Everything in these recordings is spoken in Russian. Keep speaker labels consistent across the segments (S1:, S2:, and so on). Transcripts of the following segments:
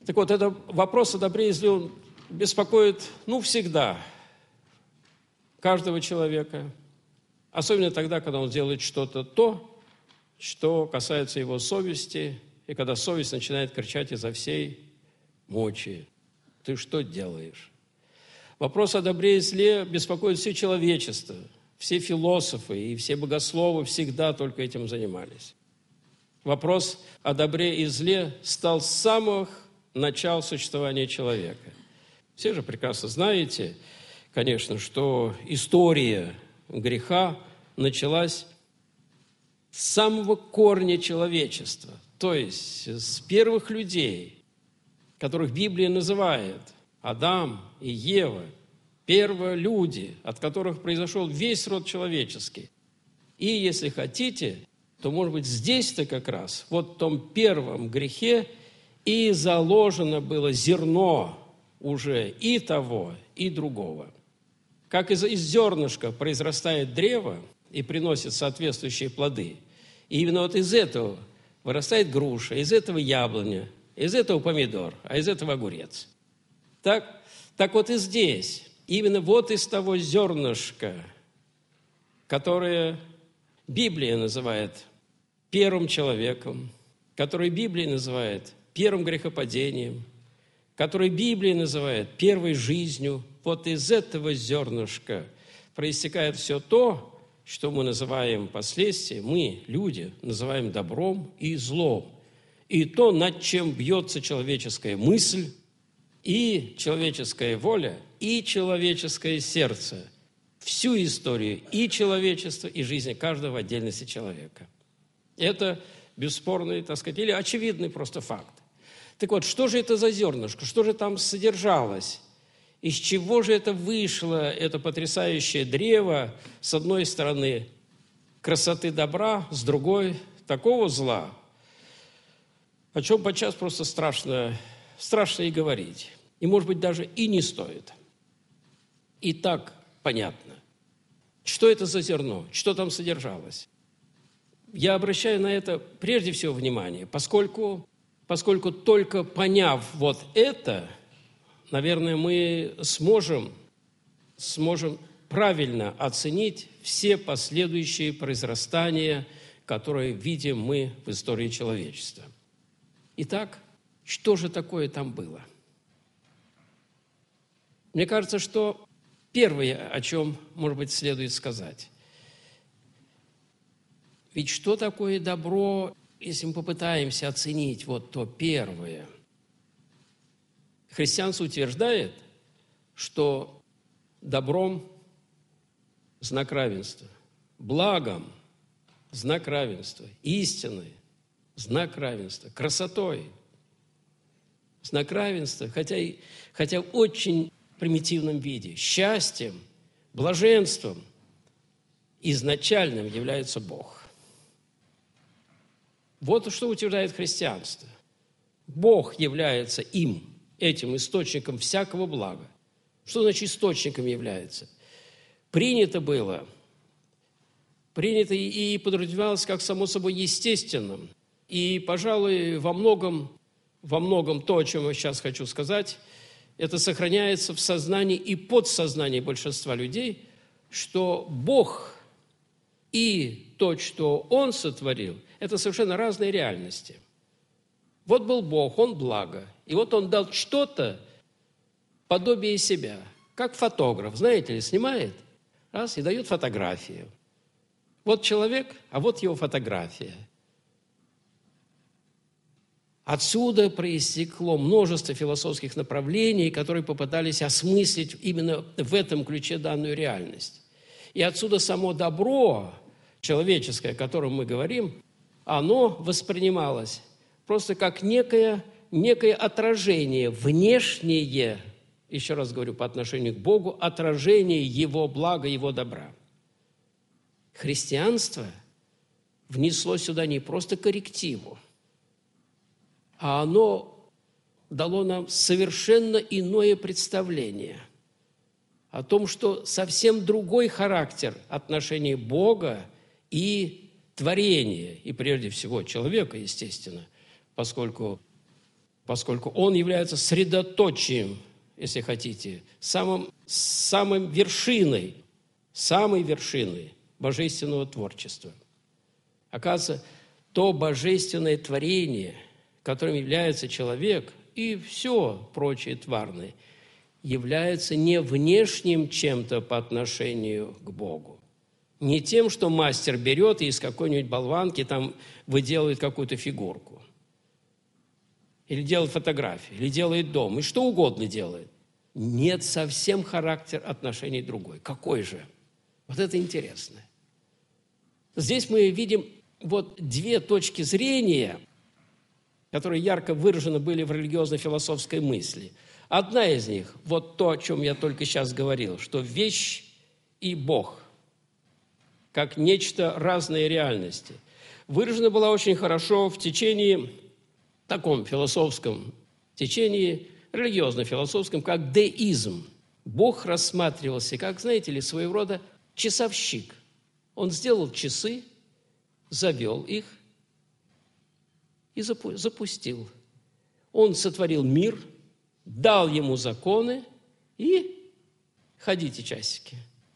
S1: Так вот, это вопрос о добре и зле, он беспокоит, всегда каждого человека. Особенно тогда, когда он делает что-то что касается его совести, и когда совесть начинает кричать изо всей мочи. Ты что делаешь? Вопрос о добре и зле беспокоит все человечество. Все философы и все богословы всегда только этим занимались. Вопрос о добре и зле стал с самых начал существования человека. Все же прекрасно знаете, конечно, что история греха началась с самого корня человечества, то есть с первых людей, которых Библия называет Адам и Ева, первые люди, от которых произошел весь род человеческий. И, если хотите, то, может быть, здесь-то как раз, вот в том первом грехе, и заложено было зерно уже и того, и другого. Как из зернышка произрастает древо и приносит соответствующие плоды, и именно вот из этого вырастает груша, из этого яблоня, из этого помидор, а из этого огурец. Так вот и здесь, именно вот из того зернышка, которое Библия называет первым человеком, которое Библия называет первым грехопадением, который Библия называет первой жизнью, вот из этого зернышка проистекает все то, что мы называем впоследствии, мы, люди, называем добром и злом. И то, над чем бьется человеческая мысль, и человеческая воля, и человеческое сердце. Всю историю и человечества, и жизни каждого в отдельности человека. Это бесспорный, или очевидный просто факт. Так вот, что же это за зернышко? Что же там содержалось? Из чего же это вышло, это потрясающее древо, с одной стороны, красоты добра, с другой, такого зла, о чем подчас просто страшно и говорить. И, может быть, даже и не стоит. И так понятно. Что это за зерно? Что там содержалось? Я обращаю на это прежде всего внимание, поскольку только поняв вот это, наверное, мы сможем правильно оценить все последующие произрастания, которые видим мы в истории человечества. Итак, что же такое там было? Мне кажется, что первое, о чем, может быть, следует сказать. Ведь что такое добро, если мы попытаемся оценить вот то первое? Христианство утверждает, что добром – знак равенства, благом – знак равенства, истиной – знак равенства, красотой – знак равенства, хотя в очень примитивном виде, счастьем, блаженством изначальным является Бог. Вот что утверждает христианство. Бог является этим источником всякого блага. Что значит источником является? Принято и подразумевалось как само собой естественным. И, пожалуй, во многом то, о чем я сейчас хочу сказать, это сохраняется в сознании и подсознании большинства людей, что Бог и то, что Он сотворил, это совершенно разные реальности. Вот был Бог, Он благо, и вот Он дал что-то, подобие себя, как фотограф, знаете ли, снимает, и дает фотографию. Вот человек, а вот его фотография. Отсюда проистекло множество философских направлений, которые попытались осмыслить именно в этом ключе данную реальность. И отсюда само добро человеческое, о котором мы говорим, оно воспринималось просто как некое отражение, внешнее, еще раз говорю, по отношению к Богу, отражение Его блага, Его добра. Христианство внесло сюда не просто коррективу, а оно дало нам совершенно иное представление о том, что совсем другой характер отношений Бога и творения, и прежде всего человека, естественно, поскольку поскольку Он является средоточием, если хотите, самой вершиной божественного творчества. Оказывается, то божественное творение, которым является человек и все прочее тварное, является не внешним чем-то по отношению к Богу. Не тем, что мастер берет и из какой-нибудь болванки там выделывает какую-то фигурку. Или делает фотографии, или делает дом, и что угодно делает. Нет, совсем характер отношений другой. Какой же? Вот это интересно. Здесь мы видим вот две точки зрения, которые ярко выражены были в религиозно-философской мысли. Одна из них, вот то, о чем я только сейчас говорил, что вещь и Бог, как нечто разные реальности, выражена была очень хорошо в течении, таком философском течении, религиозно-философском, как деизм. Бог рассматривался как, знаете ли, своего рода часовщик. Он сделал часы, завел их и запустил. Он сотворил мир, дал ему законы и ходите, часики.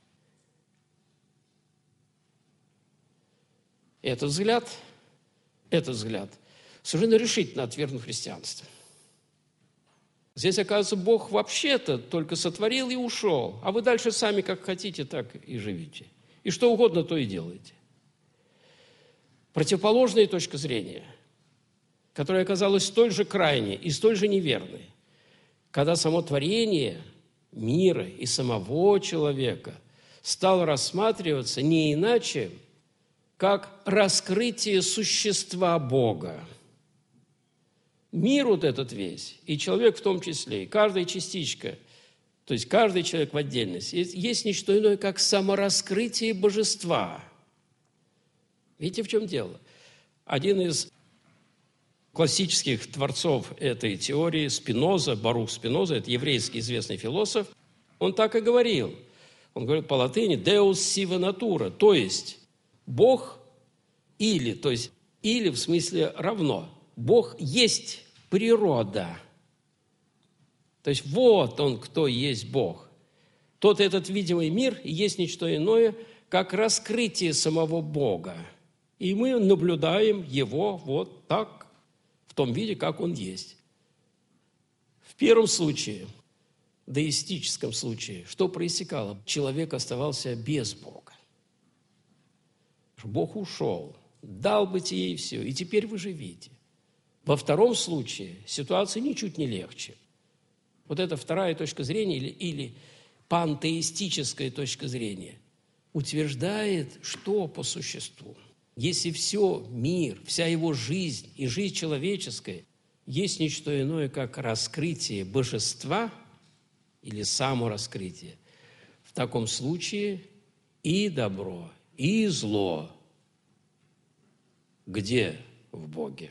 S1: Этот взгляд совершенно решительно отвергнут христианство. Здесь, оказывается, Бог вообще-то только сотворил и ушел, а вы дальше сами как хотите, так и живите. И что угодно, то и делаете. Противоположная точка зрения, которая оказалась столь же крайней и столь же неверной, когда само творение мира и самого человека стало рассматриваться не иначе, как раскрытие существа Бога. Мир вот этот весь, и человек в том числе, и каждая частичка, то есть каждый человек в отдельности, есть не что иное, как самораскрытие божества. Видите, в чем дело? Один из классических творцов этой теории, Спиноза, Барух Спиноза, это еврейский известный философ, он так и говорил. Он говорит по латыни «Deus sive natura», то есть Бог или, то есть или в смысле равно. Бог есть природа. То есть вот Он, кто есть Бог. Тот этот видимый мир есть не что иное, как раскрытие самого Бога. И мы наблюдаем Его вот так, в том виде, как Он есть. В первом случае, деистическом случае, что проистекало? Человек оставался без Бога. Бог ушел, дал бытие и все, и теперь вы живите. Во втором случае ситуация ничуть не легче. Вот эта вторая точка зрения или пантеистическая точка зрения утверждает, что по существу. Если все, мир, вся его жизнь и жизнь человеческая есть не что иное, как раскрытие божества или самораскрытие, в таком случае и добро, и зло где в Боге?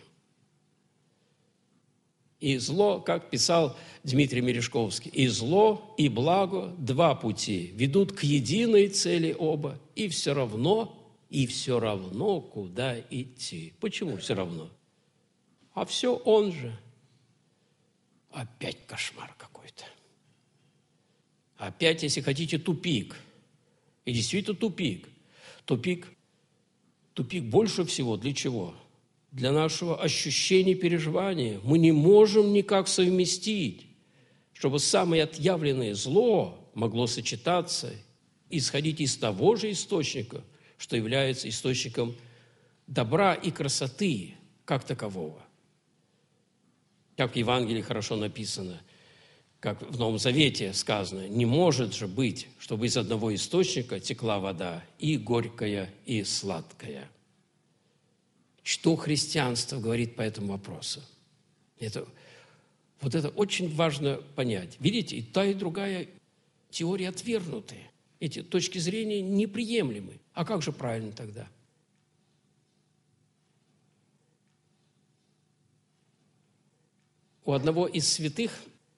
S1: И зло, как писал Дмитрий Мережковский, и зло, и благо – два пути, ведут к единой цели оба, и все равно, куда идти. Почему все равно? А все он же. Опять кошмар какой-то. Опять, если хотите, тупик. И действительно тупик. Тупик больше всего для чего? Для нашего ощущения и переживания. Мы не можем никак совместить, чтобы самое отъявленное зло могло сочетаться, исходить из того же источника, что является источником добра и красоты как такового. Как в Евангелии хорошо написано, как в Новом Завете сказано, не может же быть, чтобы из одного источника текла вода и горькая, и сладкая. Что христианство говорит по этому вопросу? Это очень важно понять. Видите, и та, и другая теория отвергнуты. Эти точки зрения неприемлемы. А как же правильно тогда? У одного из святых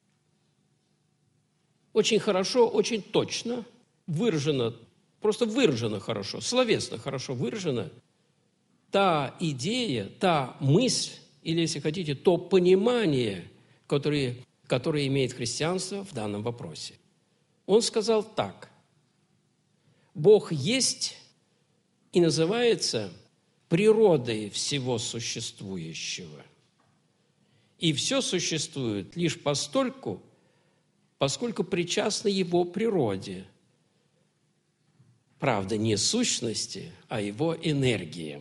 S1: очень хорошо, очень точно выражено, просто выражено хорошо, словесно хорошо выражено та идея, та мысль, или, если хотите, то понимание который имеет христианство в данном вопросе. Он сказал так: Бог есть и называется природой всего существующего. И все существует лишь поскольку причастно Его природе. Правда, не сущности, а Его энергии.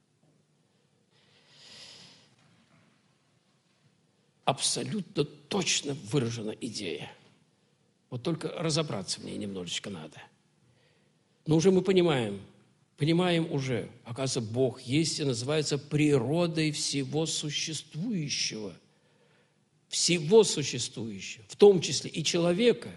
S1: Абсолютно точно выражена идея. Вот только разобраться в ней немножечко надо. Но уже мы понимаем уже, оказывается, Бог есть и называется природой всего существующего. Всего существующего, в том числе и человека.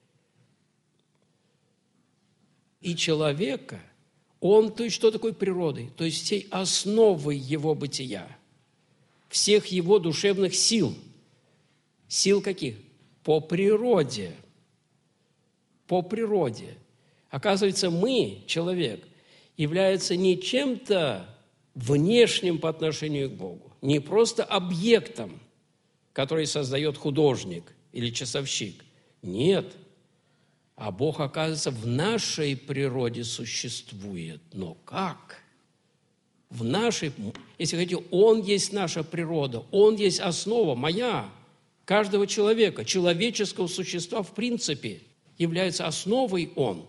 S1: И человека, он, то есть что такое природой? То есть всей основой его бытия, всех его душевных сил. Сил каких? По природе. По природе. Оказывается, мы, человек, является не чем-то внешним по отношению к Богу, не просто объектом, который создает художник или часовщик. Нет. А Бог, оказывается, в нашей природе существует. Но как? В нашей, если хотите, Он есть наша природа, Он есть основа моя, каждого человека, человеческого существа в принципе, является основой Он.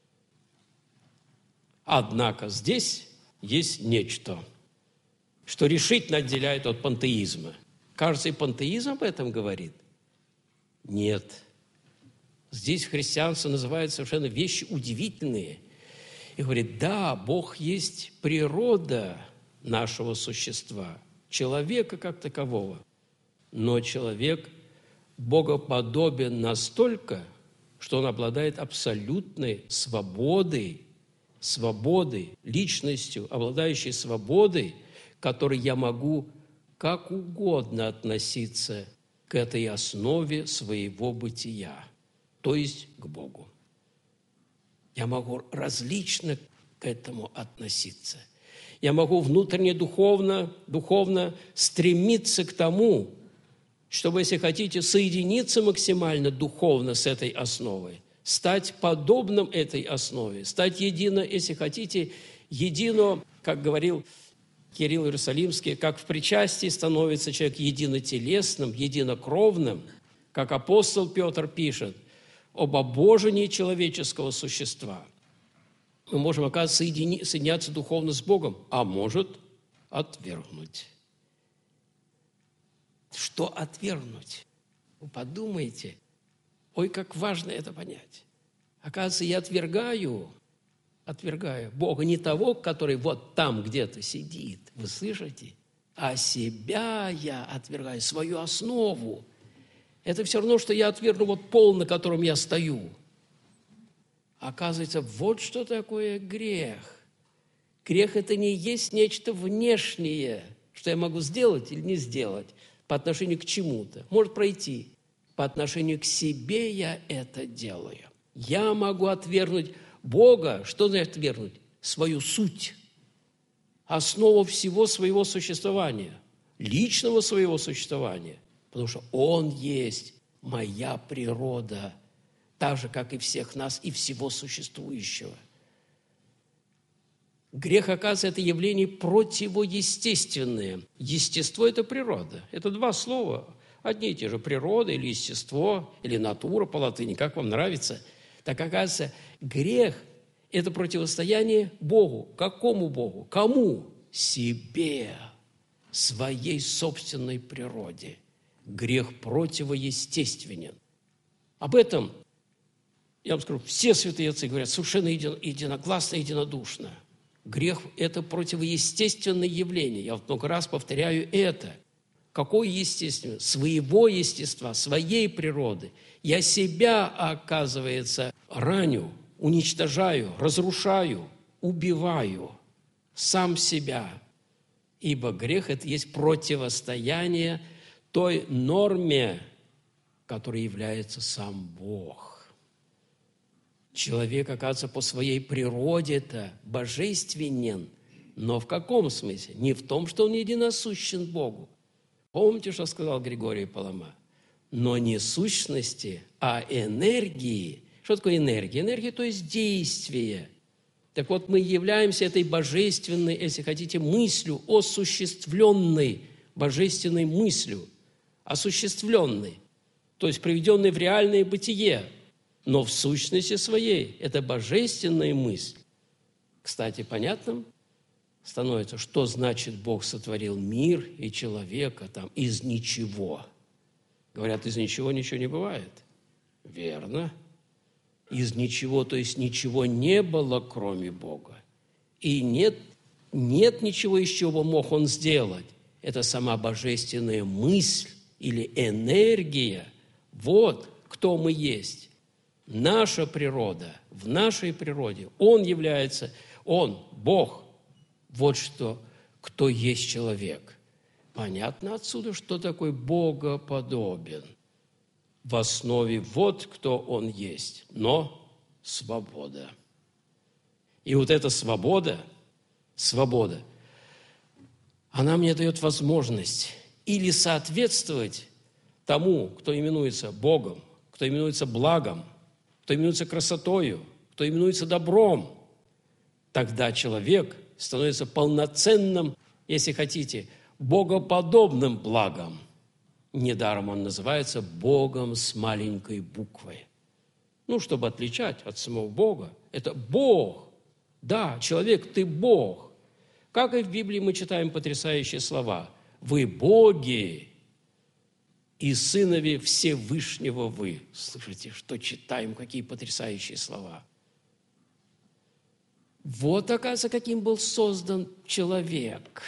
S1: Однако здесь есть нечто, что решительно отделяет от пантеизма. Кажется, и пантеизм об этом говорит? Нет. Здесь христианство называет совершенно вещи удивительные. И говорит, да, Бог есть природа нашего существа, человека как такового. Но человек богоподобен настолько, что он обладает абсолютной свободой, личностью, обладающей свободой, которой я могу как угодно относиться к этой основе своего бытия, то есть к Богу. Я могу различно к этому относиться. Я могу внутренне духовно стремиться к тому, чтобы, если хотите, соединиться максимально духовно с этой основой, стать подобным этой основе, стать едино, если хотите, как говорил Кирилл Иерусалимский, как в причастии становится человек единотелесным, единокровным, как апостол Петр пишет об обожении человеческого существа. Мы можем, оказывается, соединяться духовно с Богом, а может отвергнуть. Что отвергнуть? Вы подумайте. Ой, как важно это понять. Оказывается, я отвергаю Бога, не того, который вот там где-то сидит, вы слышите? А себя я отвергаю, свою основу. Это все равно, что я отвергну вот пол, на котором я стою. Оказывается, вот что такое грех. Грех – это не есть нечто внешнее, что я могу сделать или не сделать по отношению к чему-то. Может пройти. По отношению к себе я это делаю. Я могу отвергнуть Бога. Что значит отвергнуть? Свою суть. Основу всего своего существования. Личного своего существования. Потому что Он есть моя природа. Так же, как и всех нас и всего существующего. Грех, оказывается, это явление противоестественное. Естество – это природа. Это два слова. Одни и те же: природа или естество, или натура по латыни, как вам нравится. Так, оказывается, грех – это противостояние Богу. Какому Богу? Кому? Себе, своей собственной природе. Грех противоестественен. Об этом, я вам скажу, все святые отцы говорят совершенно единогласно, единодушно. Грех – это противоестественное явление. Я вот много раз повторяю это. Какое естественное? Своего естества, своей природы. Я себя, оказывается, раню, уничтожаю, разрушаю, убиваю. Сам себя. Ибо грех – это есть противостояние той норме, которой является сам Бог. Человек, оказывается, по своей природе-то божественен. Но в каком смысле? Не в том, что он единосущен Богу. Помните, что сказал Григорий Палама? Но не сущности, а энергии. Что такое энергия? Энергия, то есть действие. Так вот, мы являемся этой божественной, если хотите, мыслью, осуществленной божественной мыслью, осуществленной, то есть приведенной в реальное бытие, но в сущности своей. Это божественная мысль. Кстати, понятным становится, что значит Бог сотворил мир и человека там из ничего. Говорят, из ничего ничего не бывает. Верно. Из ничего, то есть ничего не было, кроме Бога. И нет ничего, из чего мог Он сделать. Это сама божественная мысль или энергия. Вот кто мы есть. Наша природа, в нашей природе Он является, Он, Бог. Вот что, кто есть человек. Понятно отсюда, что такое богоподобен. В основе вот кто Он есть, но свобода. И вот эта свобода, она мне дает возможность или соответствовать тому, кто именуется Богом, кто именуется благом, кто именуется красотою, кто именуется добром. Тогда человек становится полноценным, если хотите, богоподобным благом. Недаром он называется Богом с маленькой буквы. Чтобы отличать от самого Бога. Это Бог. Да, человек, ты Бог. Как и в Библии мы читаем потрясающие слова. Вы боги и сынови Всевышнего вы. Слышите, что читаем, какие потрясающие слова. Вот, оказывается, каким был создан человек.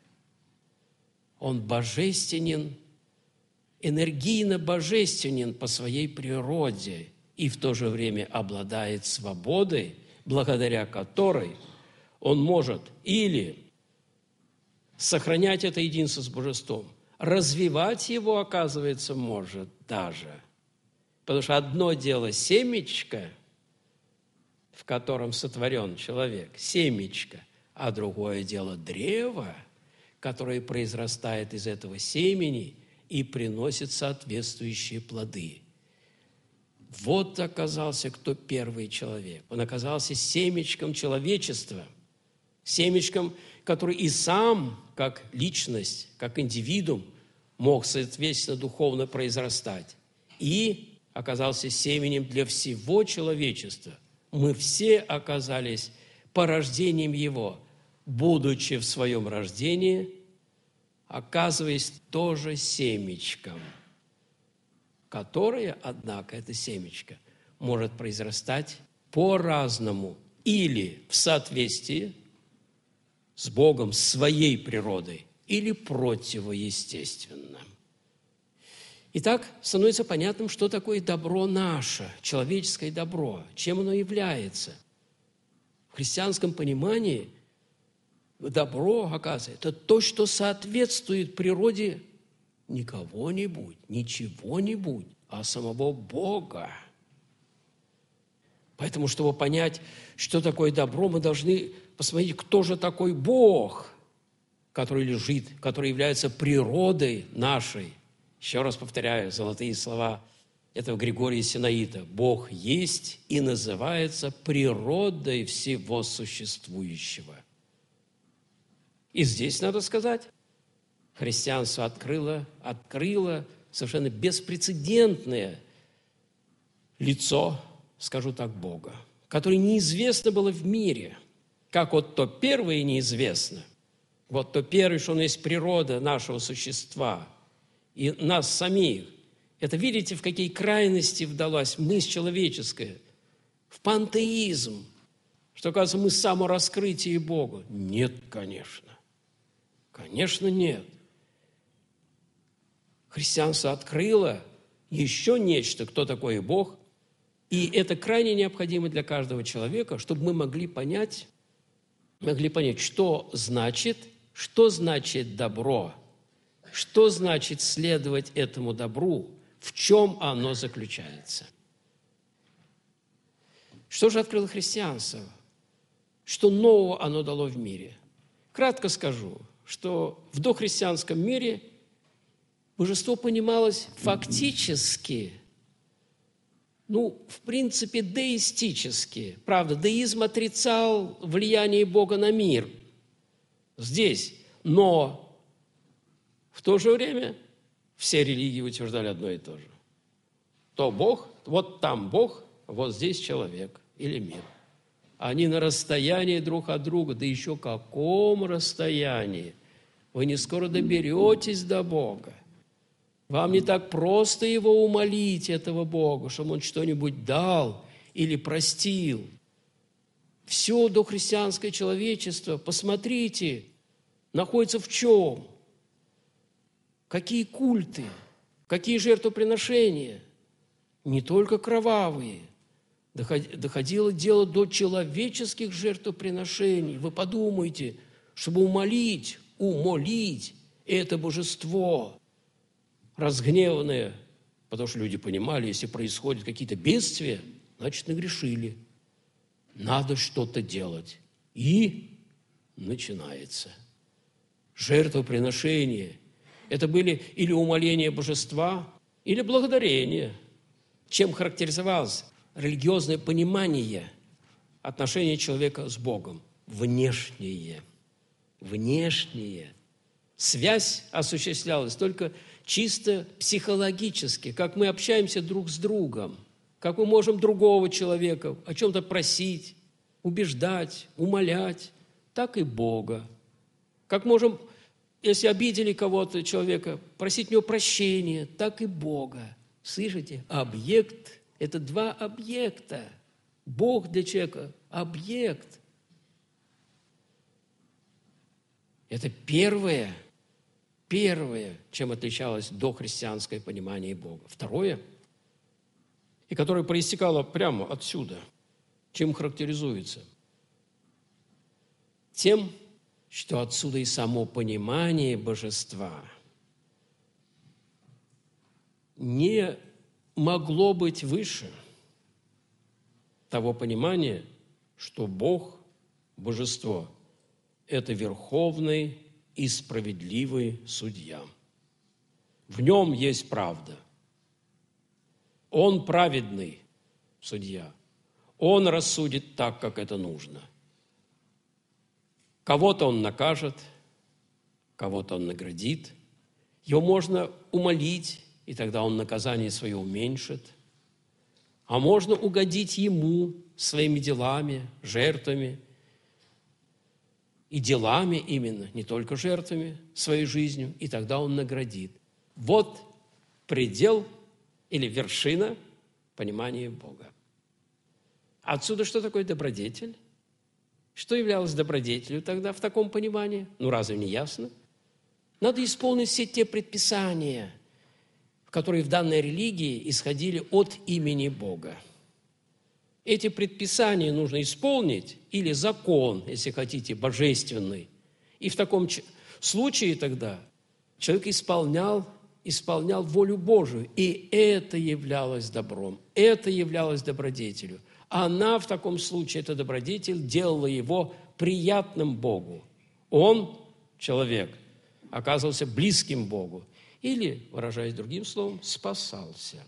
S1: Он божественен, энергийно божественен по своей природе и в то же время обладает свободой, благодаря которой он может или сохранять это единство с божеством, развивать его, оказывается, может даже. Потому что одно дело семечко, в котором сотворен человек, семечко, а другое дело древо, которое произрастает из этого семени и приносит соответствующие плоды. Вот оказался кто первый человек. Он оказался семечком человечества, семечком, который и сам, как личность, как индивидуум, мог, соответственно, духовно произрастать. И оказался семенем для всего человечества. Мы все оказались порождением Его, будучи в своем рождении, оказываясь тоже семечком, которое, однако, это семечко может произрастать по-разному или в соответствии с Богом, своей природой, или противоестественно. Итак, становится понятным, что такое добро наше, человеческое добро, чем оно является. В христианском понимании добро, оказывается, это то, что соответствует природе не кого-нибудь, не чего-нибудь, а самого Бога. Поэтому, чтобы понять, что такое добро, мы должны посмотреть, кто же такой Бог, который лежит, который является природой нашей. Еще раз повторяю золотые слова этого Григория Синаита. Бог есть и называется природой всего существующего. И здесь, надо сказать, христианство открыло совершенно беспрецедентное лицо, скажу так, Бога, которое неизвестно было в мире. Как вот то первое неизвестно, вот то первое, что он есть природа нашего существа и нас самих. Это видите, в какие крайности вдалась мысль человеческая, в пантеизм, что, оказывается, мы самораскрытие Бога. Нет, конечно. Конечно, нет. Христианство открыло еще нечто, кто такой Бог, и это крайне необходимо для каждого человека, чтобы мы могли понять, что значит добро, что значит следовать этому добру, в чем оно заключается. Что же открыло христианство? Что нового оно дало в мире? Кратко скажу, что в дохристианском мире Божество понималось фактически, в принципе, деистически. Правда, деизм отрицал влияние Бога на мир здесь, но в то же время все религии утверждали одно и то же. То Бог, вот там Бог, вот здесь человек или мир. Они на расстоянии друг от друга, да еще каком расстоянии. Вы не скоро доберетесь до Бога. Вам не так просто Его умолить, этого Бога, чтобы Он что-нибудь дал или простил. Все дохристианское человечество, посмотрите, находится в чем? Какие культы, какие жертвоприношения? Не только кровавые. Доходило дело до человеческих жертвоприношений. Вы подумайте, чтобы умолить это божество, разгневанное, потому что люди понимали, если происходят какие-то бедствия, значит, нагрешили. Надо что-то делать. И начинается. Жертвоприношения. Это были или умоления божества, или благодарение. Чем характеризовалось религиозное понимание отношения человека с Богом? Внешнее. Связь осуществлялась только чисто психологически, как мы общаемся друг с другом, как мы можем другого человека о чем-то просить, убеждать, умолять, так и Бога. Как можем, если обидели кого-то, человека, просить у него прощения, так и Бога. Слышите? Объект – это два объекта. Бог для человека – объект. Это первое, чем отличалось дохристианское понимание Бога. Второе, и которое проистекало прямо отсюда, чем характеризуется? Тем, что отсюда и само понимание божества не могло быть выше того понимания, что Бог, божество, это верховный и справедливый судья. В нем есть правда. Он праведный судья. Он рассудит так, как это нужно. Кого-то он накажет, кого-то он наградит. Его можно умолить, и тогда он наказание свое уменьшит. А можно угодить ему своими делами, жертвами, и делами именно, не только жертвами, своей жизнью, и тогда он наградит. Вот предел или вершина понимания Бога. Отсюда что такое добродетель? Что являлось добродетелью тогда в таком понимании? Разве не ясно? Надо исполнить все те предписания, которые в данной религии исходили от имени Бога. Эти предписания нужно исполнить, или закон, если хотите, божественный. И в таком случае тогда человек исполнял волю Божию, и это являлось добром, это являлось добродетелью. Она в таком случае, эта добродетель, делала его приятным Богу. Он, человек, оказывался близким Богу, или, выражаясь другим словом, спасался.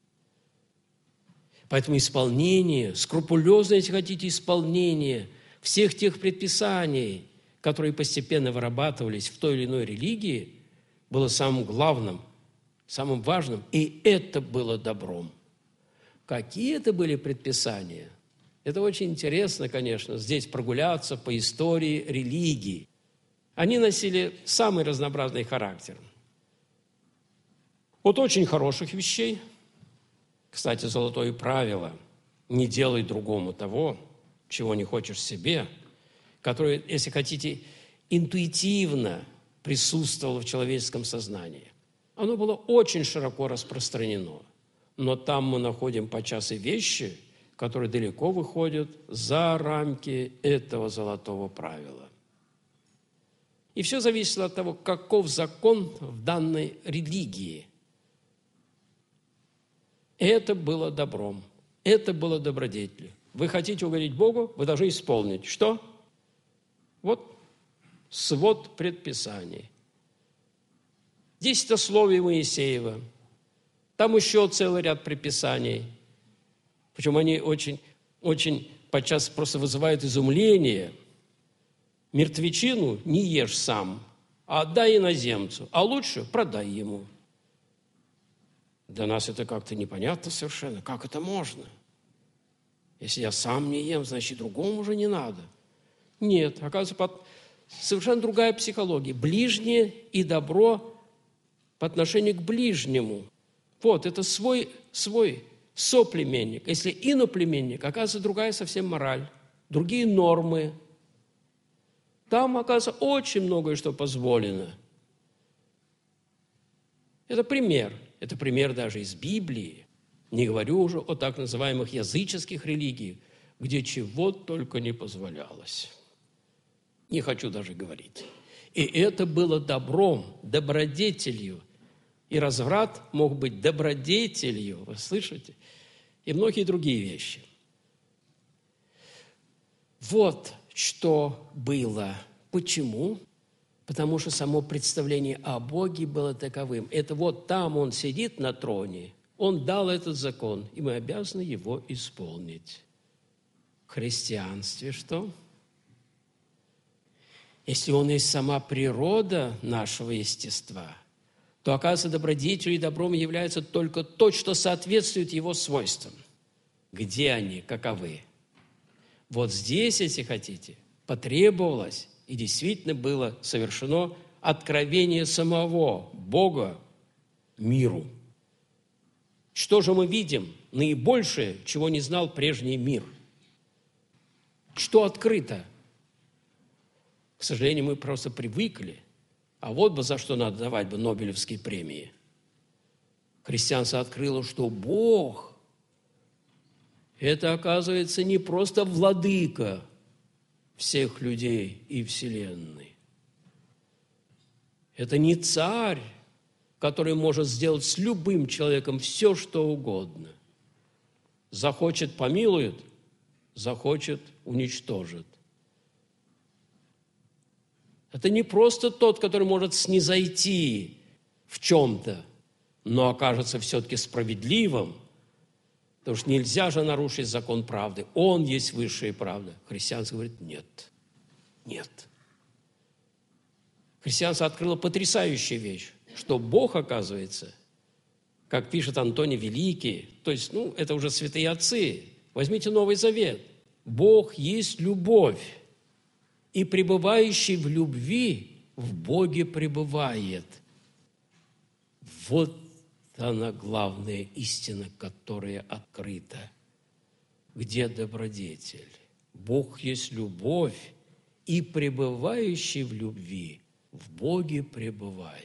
S1: Поэтому исполнение, скрупулезное, если хотите, исполнение всех тех предписаний, которые постепенно вырабатывались в той или иной религии, было самым главным, самым важным, и это было добром. Какие это были предписания? Это очень интересно, конечно, здесь прогуляться по истории религии. Они носили самый разнообразный характер. От очень хороших вещей. Кстати, золотое правило – не делай другому того, чего не хочешь себе, которое, если хотите, интуитивно присутствовало в человеческом сознании. Оно было очень широко распространено, но там мы находим подчас и вещи, которые далеко выходят за рамки этого золотого правила. И все зависит от того, каков закон в данной религии. Это было добром, это было добродетелью. Вы хотите угодить Богу, вы должны исполнить. Что? Вот свод предписаний. Десятословие Моисеева. Там еще целый ряд приписаний. Причем они очень подчас просто вызывают изумление. Мертвечину не ешь сам, а отдай иноземцу, а лучше продай ему. Для нас это как-то непонятно совершенно. Как это можно? Если я сам не ем, значит, другому уже не надо. Нет, оказывается, совершенно другая психология. Ближнее и добро по отношению к ближнему. Вот, это свой соплеменник. Если иноплеменник, оказывается, другая совсем мораль, другие нормы. Там, оказывается, очень многое что позволено. Это пример. Это пример даже из Библии. Не говорю уже о так называемых языческих религиях, где чего только не позволялось. Не хочу даже говорить. И это было добром, добродетелью. И разврат мог быть добродетелью, вы слышите? И многие другие вещи. Вот что было. Почему? Потому что само представление о Боге было таковым. Это вот там Он сидит на троне, Он дал этот закон, и мы обязаны его исполнить. В христианстве что? Если Он есть сама природа нашего естества, то, оказывается, добродетелью и добром является только то, что соответствует Его свойствам. Где они, каковы? Вот здесь, если хотите, потребовалось и действительно было совершено откровение самого Бога миру. Что же мы видим? Наибольшее, чего не знал прежний мир. Что открыто? К сожалению, мы просто привыкли. А вот бы за что надо давать бы Нобелевские премии. Христианство открыло, что Бог – это, оказывается, не просто владыка всех людей и вселенной. Это не царь, который может сделать с любым человеком все, что угодно. Захочет – помилует, захочет – уничтожит. Это не просто тот, который может снизойти в чем-то, но окажется все-таки справедливым, потому что нельзя же нарушить закон правды. Он есть высшая правда. Христианство говорит, нет. Нет. Христианство открыло потрясающую вещь, что Бог, оказывается, как пишет Антоний Великий, то есть, это уже святые отцы, возьмите Новый Завет. Бог есть любовь, и пребывающий в любви в Боге пребывает. Вот она главная истина, которая открыта. Где добродетель? Бог есть любовь, и пребывающий в любви в Боге пребывает.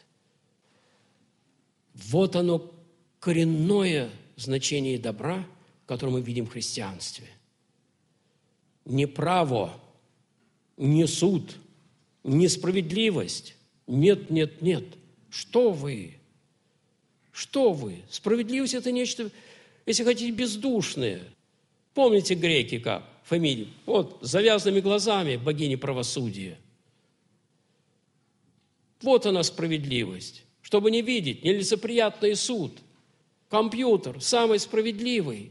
S1: Вот оно коренное значение добра, которое мы видим в христианстве. Не право, не суд, не справедливость. Нет, нет, нет. Что вы? Что вы? Справедливость – это нечто, если хотите, бездушное. Помните греки как? Фамилии. Вот, с завязанными глазами богини правосудия. Вот она справедливость. Чтобы не видеть нелицеприятный суд. Компьютер самый справедливый.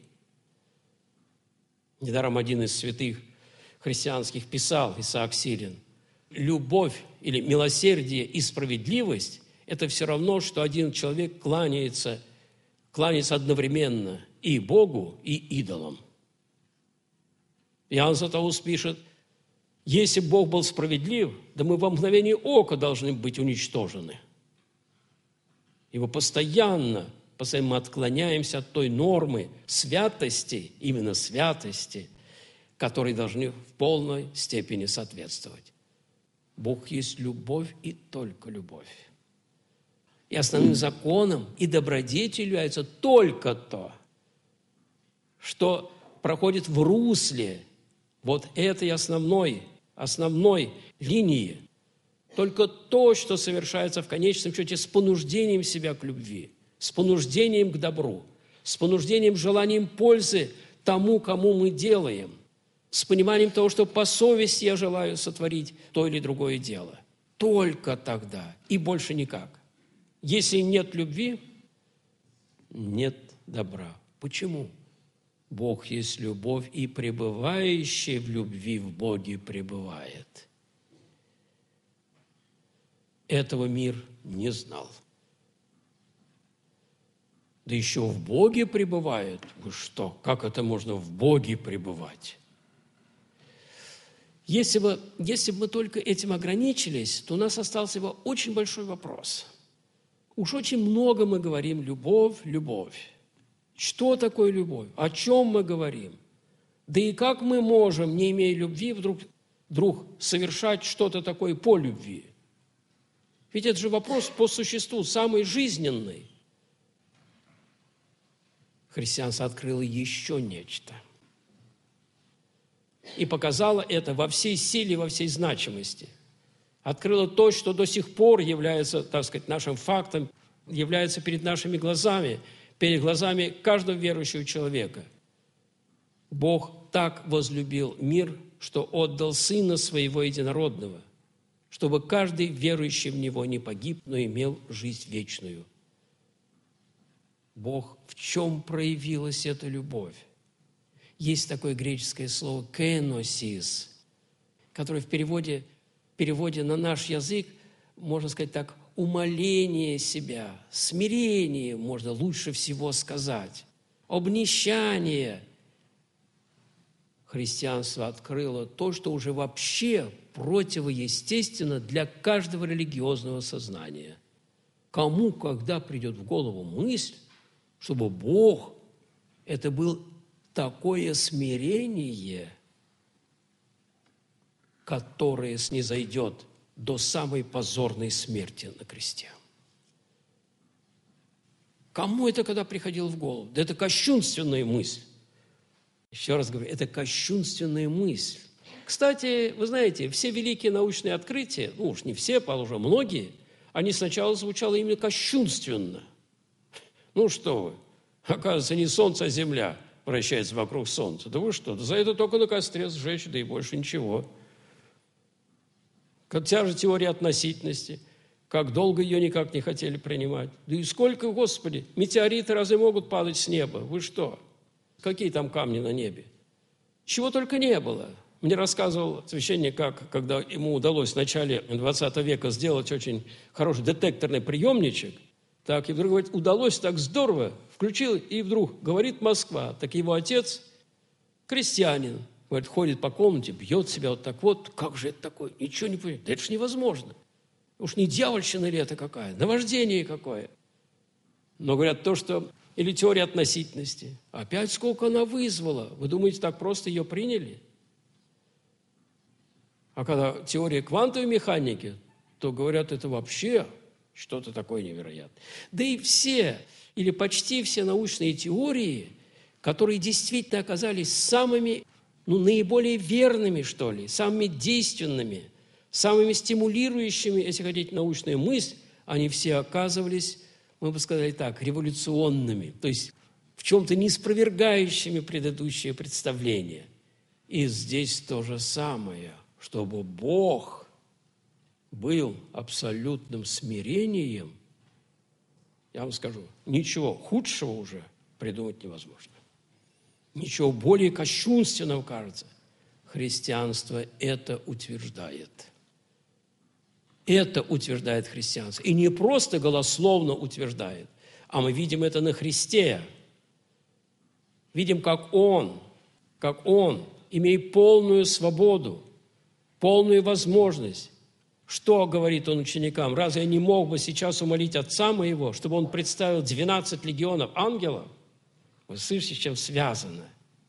S1: Недаром один из святых христианских писал, Исаак Сирин, любовь или милосердие и справедливость – это все равно, что один человек кланяется одновременно и Богу, и идолам. Иоанн Златоуст пишет, если Бог был справедлив, да мы во мгновение ока должны быть уничтожены. Ибо постоянно мы отклоняемся от той нормы святости, именно святости, которые должны в полной степени соответствовать. Бог есть любовь и только любовь. И основным законом и добродетелью является только то, что проходит в русле вот этой основной линии. Только то, что совершается в конечном счете с понуждением себя к любви, с понуждением к добру, с понуждением, желанием пользы тому, кому мы делаем, с пониманием того, что по совести я желаю сотворить то или другое дело. Только тогда и больше никак. Если нет любви, нет добра. Почему? Бог есть любовь, и пребывающий в любви в Боге пребывает. Этого мир не знал. Да еще в Боге пребывает. Вы что? Как это можно в Боге пребывать? Если бы мы только этим ограничились, то у нас остался бы очень большой вопрос. Уж очень много мы говорим «любовь, любовь». Что такое любовь? О чем мы говорим? Да и как мы можем, не имея любви, вдруг совершать что-то такое по любви? Ведь это же вопрос по существу, самый жизненный. Христианство открыло еще нечто. И показало это во всей силе, во всей значимости. Открыло то, что до сих пор является, так сказать, нашим фактом, является перед нашими глазами, перед глазами каждого верующего человека. Бог так возлюбил мир, что отдал Сына Своего Единородного, чтобы каждый верующий в Него не погиб, но имел жизнь вечную. Бог, в чем проявилась эта любовь? Есть такое греческое слово «кеносис», которое в переводе на наш язык, можно сказать так, умоление себя, смирение, можно лучше всего сказать, обнищание. Христианство открыло то, что уже вообще противоестественно для каждого религиозного сознания. Кому, когда придет в голову мысль, чтобы Бог – это был такое смирение, которое снизойдет до самой позорной смерти на кресте. Кому это когда приходило в голову? Да это кощунственная мысль. Еще раз говорю, это кощунственная мысль. Кстати, вы знаете, все великие научные открытия, ну уж не все, положим, многие, они сначала звучали именно кощунственно. Ну что вы, оказывается, не Солнце, а Земля вращается вокруг Солнца. Да вы что, да за это только на костре сжечь, да и больше ничего. Хотя же теория относительности, как долго ее никак не хотели принимать. Да и сколько, Господи, метеориты разве могут падать с неба? Вы что? Какие там камни на небе? Чего только не было. Мне рассказывал священник, как, когда ему удалось в начале 20 века сделать очень хороший детекторный приемничек, так, и вдруг говорит, удалось так здорово, включил, и вдруг говорит Москва, так его отец, крестьянин, говорит, ходит по комнате, бьет себя вот так вот, как же это такое, ничего не понимает, да это ж невозможно. Уж не дьявольщина ли это какая, наваждение какое. Но говорят, то, что, или теория относительности, опять сколько она вызвала, вы думаете, так просто ее приняли? А когда теория квантовой механики, то говорят, это вообще что-то такое невероятное. Да и все, или почти все научные теории, которые действительно оказались самыми, наиболее верными, что ли, самыми действенными, самыми стимулирующими, если хотите, научную мысль, они все оказывались, мы бы сказали так, революционными, то есть в чем-то не спровергающими предыдущие представления. И здесь то же самое, чтобы Бог был абсолютным смирением, я вам скажу, ничего худшего уже придумать невозможно. Ничего более кощунственного, кажется. Христианство это утверждает. Это утверждает христианство. И не просто голословно утверждает, а мы видим это на Христе. Видим, как Он, имея полную свободу, полную возможность. Что говорит Он ученикам? Разве я не мог бы сейчас умолить Отца Моего, чтобы Он представил 12 легионов ангелов? Вы слышите, с чем связано?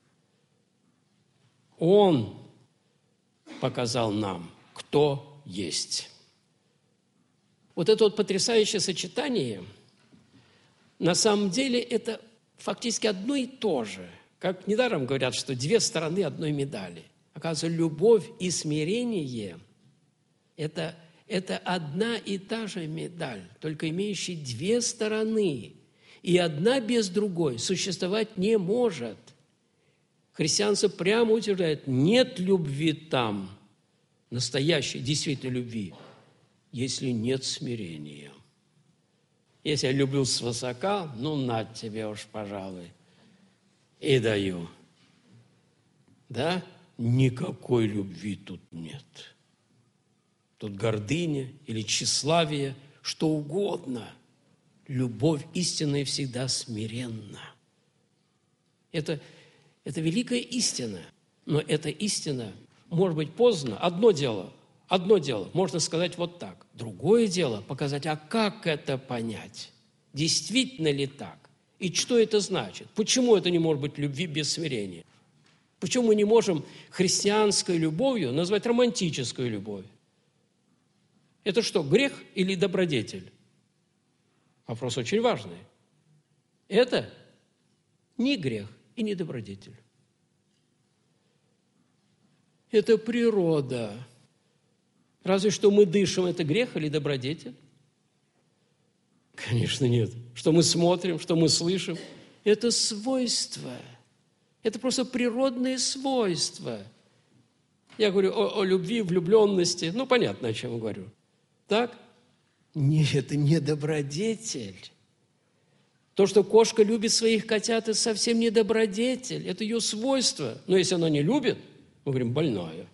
S1: Он показал нам, кто есть. Вот это вот потрясающее сочетание, на самом деле, это фактически одно и то же. Как недаром говорят, что две стороны одной медали. Оказывается, любовь и смирение – это одна и та же медаль, только имеющая две стороны. И одна без другой существовать не может. Христианство прямо утверждает, нет любви там, настоящей, действительной любви, если нет смирения. Если я люблю свысока, ну, на тебе уж, пожалуй, и даю. Да? Никакой любви тут нет. Тут гордыня или тщеславие, что угодно. Любовь истинная всегда смиренна. Это великая истина. Но эта истина может быть познана. Одно дело, можно сказать вот так. Другое дело показать, а как это понять? Действительно ли так? И что это значит? Почему это не может быть любви без смирения? Почему мы не можем христианской любовью назвать романтическую любовь? Это что, грех или добродетель? Вопрос очень важный. Это не грех и не добродетель. Это природа. Разве что мы дышим, это грех или добродетель? Конечно, нет. Что мы смотрим, что мы слышим, это свойства. Это просто природные свойства. Я говорю о любви, влюбленности. Ну, понятно, о чем я говорю. Так? Нет, это не добродетель. То, что кошка любит своих котят, это совсем не добродетель. Это ее свойство. Но если она не любит, мы говорим, больная.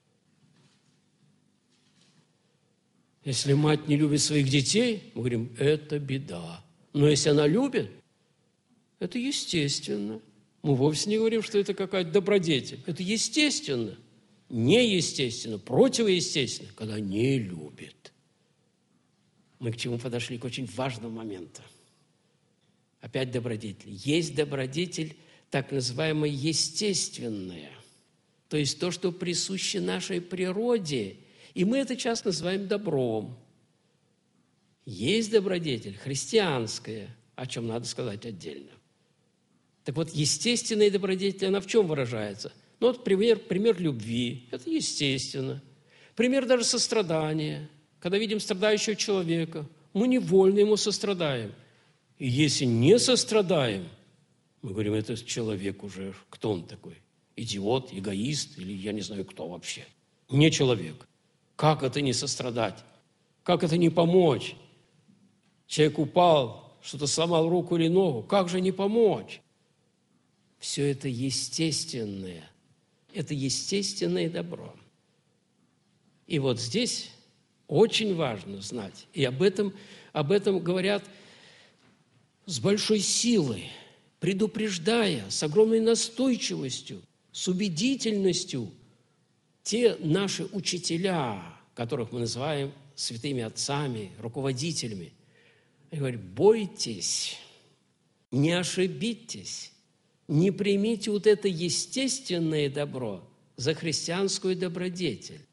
S1: Если мать не любит своих детей, мы говорим, это беда. Но если она любит, это естественно. Мы вовсе не говорим, что это какая-то добродетель. Это естественно. Неестественно, противоестественно, когда не любит. Мы к чему подошли? К очень важному моменту. Опять добродетель. Есть добродетель, так называемая естественная. То есть то, что присуще нашей природе. И мы это часто называем добром. Есть добродетель христианская, о чем надо сказать отдельно. Так вот, естественная добродетель, она в чем выражается? Ну, вот пример любви. Это естественно. Пример даже сострадания. Когда видим страдающего человека, мы невольно ему сострадаем. И если не сострадаем, мы говорим, это человек уже, кто он такой? Идиот, эгоист или я не знаю, кто вообще. Не человек. Как это не сострадать? Как это не помочь? Человек упал, что-то сломал руку или ногу. Как же не помочь? Все это естественное. Это естественное добро. И вот здесь очень важно знать. И об этом говорят с большой силой, предупреждая, с огромной настойчивостью, с убедительностью те наши учителя, которых мы называем святыми отцами, руководителями. Они говорят, бойтесь, не ошибитесь, не примите вот это естественное добро за христианскую добродетель.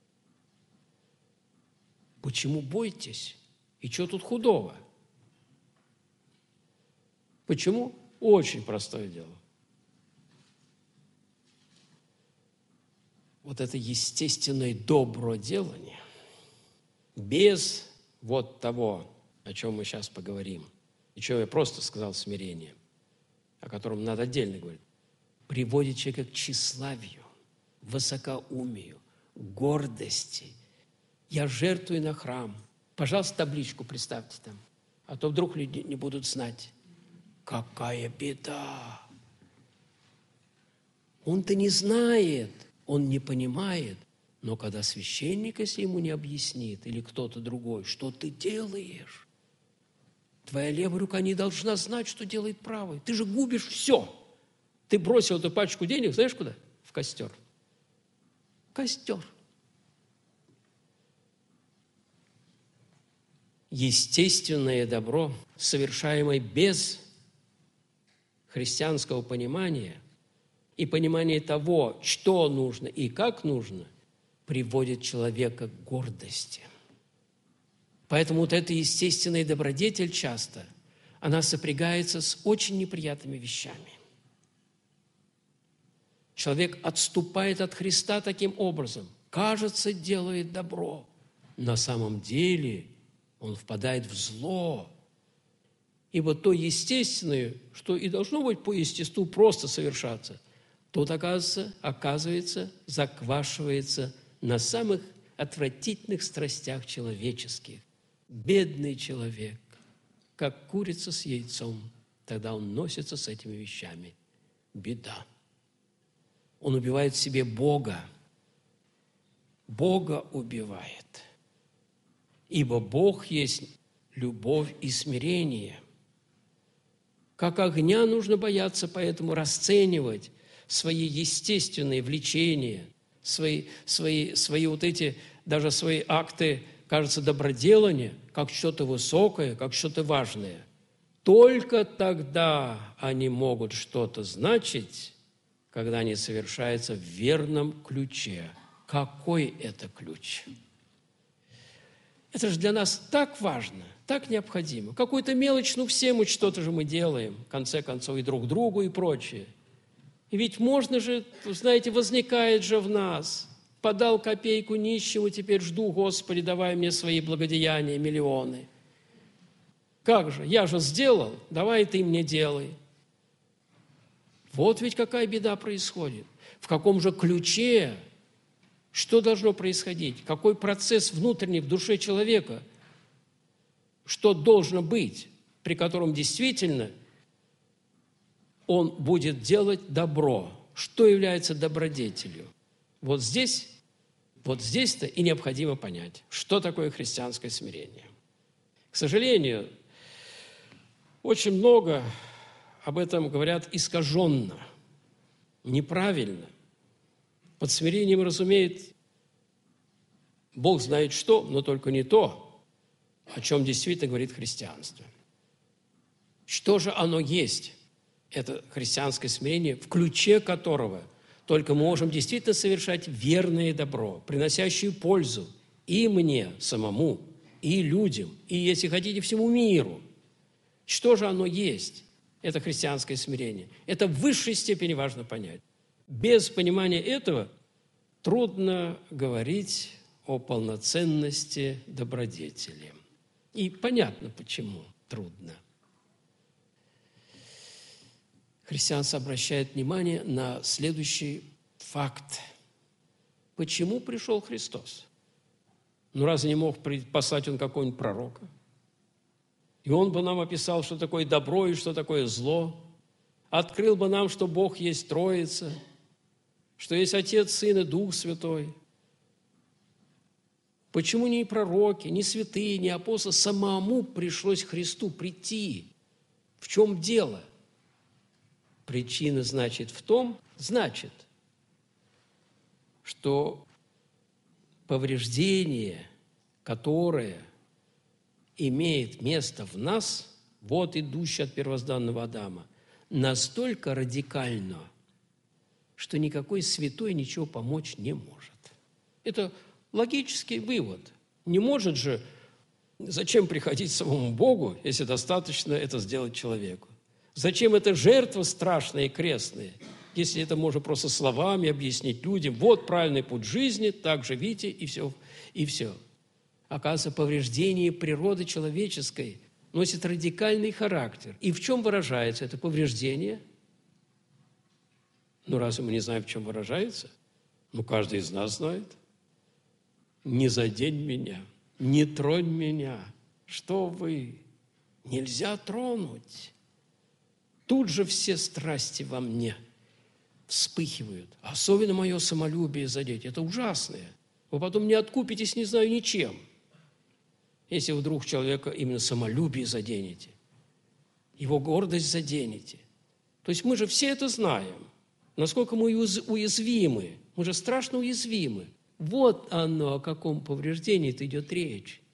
S1: Почему бойтесь? И что тут худого? Почему? Очень простое дело. Вот это естественное доброделание без вот того, о чем мы сейчас поговорим, и что я просто сказал смирение, о котором надо отдельно говорить, приводит человека к тщеславию, высокоумию, гордости. Я жертвую на храм. Пожалуйста, табличку представьте там, а то вдруг люди не будут знать. Какая беда! Он-то не знает, он не понимает, но когда священник, если ему не объяснит, или кто-то другой, что ты делаешь, твоя левая рука не должна знать, что делает правая. Ты же губишь все. Ты бросил эту пачку денег, знаешь куда? В костер. Костер. Естественное добро, совершаемое без христианского понимания и понимания того, что нужно и как нужно, приводит человека к гордости. Поэтому вот эта естественная добродетель часто, она сопрягается с очень неприятными вещами. Человек отступает от Христа таким образом. Кажется, делает добро. На самом деле он впадает в зло. Ибо то естественное, что и должно быть по естеству просто совершаться, тут, оказывается, заквашивается на самых отвратительных страстях человеческих. Бедный человек, как курица с яйцом. Тогда он носится с этими вещами. Беда. Он убивает в себе Бога. Бога убивает. Ибо Бог есть любовь и смирение. Как огня нужно бояться, поэтому расценивать свои естественные влечения, свои вот эти, даже свои акты, кажется, доброделания, как что-то высокое, как что-то важное. Только тогда они могут что-то значить, когда они совершаются в верном ключе. Какой это ключ? Это же для нас так важно, так необходимо. Какую-то мелочь, все мы что-то же мы делаем, в конце концов, и друг другу, и прочее. И ведь можно же, знаете, возникает же в нас. Подал копейку нищему, теперь жду, Господи, давай мне свои благодеяния, миллионы. Как же? Я же сделал, давай ты мне делай. Вот ведь какая беда происходит. В каком же ключе, что должно происходить? Какой процесс внутренний в душе человека? Что должно быть, при котором действительно он будет делать добро? Что является добродетелью? Вот здесь-то и необходимо понять, что такое христианское смирение. К сожалению, очень много об этом говорят искаженно, неправильно. Под смирением разумеет Бог знает что, но только не то, о чем действительно говорит христианство. Что же оно есть, это христианское смирение, в ключе которого только мы можем действительно совершать верное добро, приносящее пользу и мне самому, и людям, и, если хотите, всему миру. Что же оно есть, это христианское смирение? Это в высшей степени важно понять. Без понимания этого трудно говорить о полноценности добродетели. И понятно, почему трудно. Христианство обращает внимание на следующий факт. Почему пришел Христос? Разве не мог послать Он какого-нибудь пророка? И он бы нам описал, что такое добро и что такое зло. Открыл бы нам, что Бог есть Троица, что есть Отец, Сын и Дух Святой. Почему ни пророки, ни святые, ни апостолы? Самому пришлось Христу прийти. В чем дело? Причина, значит, что повреждение, которое имеет место в нас, вот идущее от первозданного Адама, настолько радикально, что никакой святой ничего помочь не может. Это логический вывод. Не может же, зачем приходить самому Богу, если достаточно это сделать человеку? Зачем эта жертва страшная и крестная, если это можно просто словами объяснить людям? Вот правильный путь жизни, так живите, и все. И все. Оказывается, повреждение природы человеческой носит радикальный характер. И в чем выражается это повреждение? Разве мы не знаем, в чем выражается? Каждый из нас знает. Не задень меня, не тронь меня. Что вы? Нельзя тронуть. Тут же все страсти во мне вспыхивают. Особенно мое самолюбие задеть. Это ужасное. Вы потом не откупитесь, не знаю, ничем. Если вдруг человека именно самолюбие заденете, его гордость заденете. То есть мы же все это знаем. Насколько мы уязвимы. Мы же страшно уязвимы. Вот оно, о каком повреждении идет речь.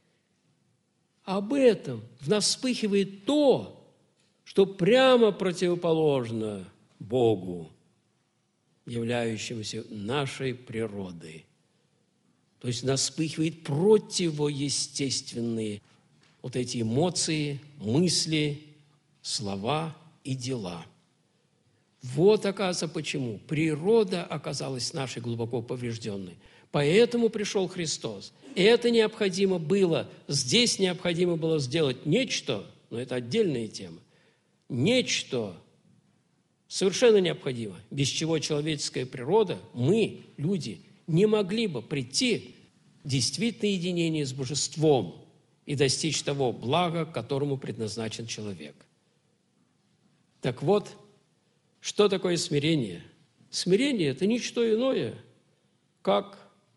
S1: Об этом в нас вспыхивает то, что прямо противоположно Богу, являющемуся нашей природой. То есть нас вспыхивают противоестественные вот эти эмоции, мысли, слова и дела. Вот, оказывается, почему природа оказалась нашей глубоко поврежденной. Поэтому пришел Христос. И это необходимо было, здесь необходимо было сделать нечто, но это отдельная тема, нечто совершенно необходимо, без чего человеческая природа, мы, люди, не могли бы прийти в действительное единение с Божеством и достичь того блага, к которому предназначен человек. Так вот, что такое смирение? Смирение – это не что иное, как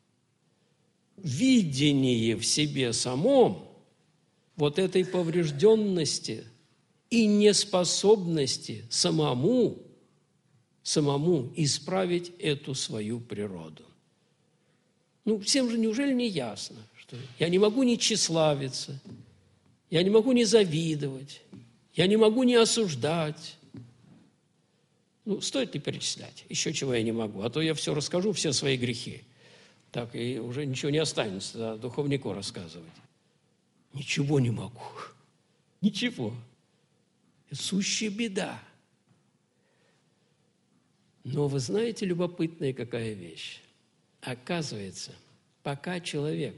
S1: видение в себе самом вот этой поврежденности и неспособности самому исправить эту свою природу. Всем же неужели не ясно, что я не могу не тщеславиться, я не могу не завидовать, я не могу не осуждать. Стоит ли перечислять? Еще чего я не могу, а то я все расскажу, все свои грехи. Так и уже ничего не останется духовнику рассказывать. Ничего не могу. Ничего. Это сущая беда. Но вы знаете, любопытная какая вещь? Оказывается, пока человек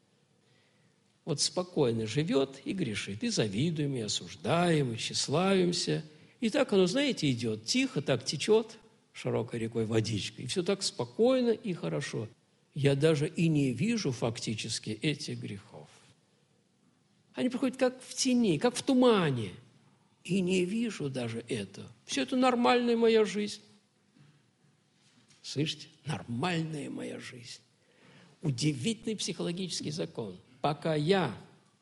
S1: спокойно живет и грешит, и завидуем, и осуждаем, и тщеславимся, и так оно, знаете, идет, тихо так течет широкой рекой водичка, и все так спокойно и хорошо. Я даже и не вижу фактически этих грехов. Они приходят как в тени, как в тумане, и не вижу даже этого. Все это нормальная моя жизнь. Слышите? Нормальная моя жизнь. Удивительный психологический закон. Пока я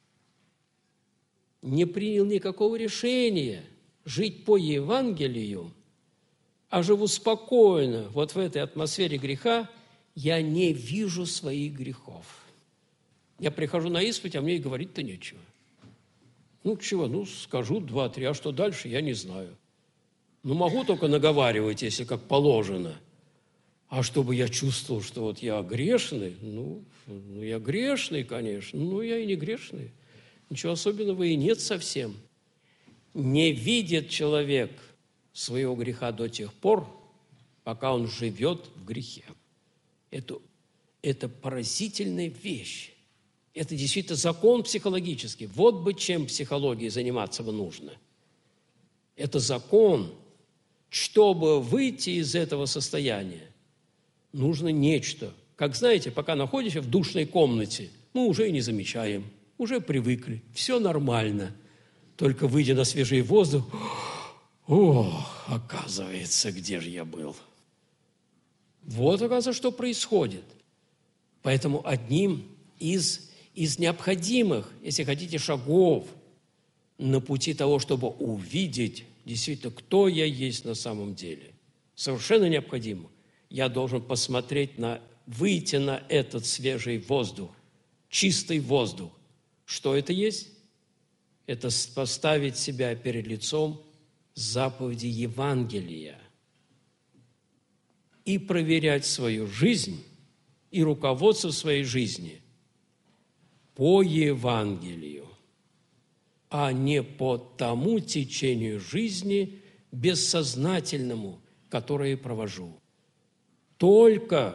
S1: не принял никакого решения жить по Евангелию, а живу спокойно в этой атмосфере греха, я не вижу своих грехов. Я прихожу на исповедь, а мне и говорить-то нечего. Чего? Скажу 2-3, а что дальше, я не знаю. Могу только наговаривать, если как положено. А чтобы я чувствовал, что я грешный, я грешный, конечно, я и не грешный. Ничего особенного и нет совсем. Не видит человек своего греха до тех пор, пока он живет в грехе. Это поразительная вещь. Это действительно закон психологический. Вот бы чем психологией заниматься бы нужно. Это закон. Чтобы выйти из этого состояния, нужно нечто. Как знаете, пока находишься в душной комнате, мы уже и не замечаем, уже привыкли, все нормально. Только выйдя на свежий воздух, оказывается, где же я был? Оказывается, что происходит. Поэтому одним из необходимых, если хотите, шагов на пути того, чтобы увидеть действительно, кто я есть на самом деле, совершенно необходимо. Я должен выйти на этот свежий воздух, чистый воздух. Что это есть? Это поставить себя перед лицом заповеди Евангелия и проверять свою жизнь и руководство своей жизни по Евангелию, а не по тому течению жизни бессознательному, которое я провожу. Только,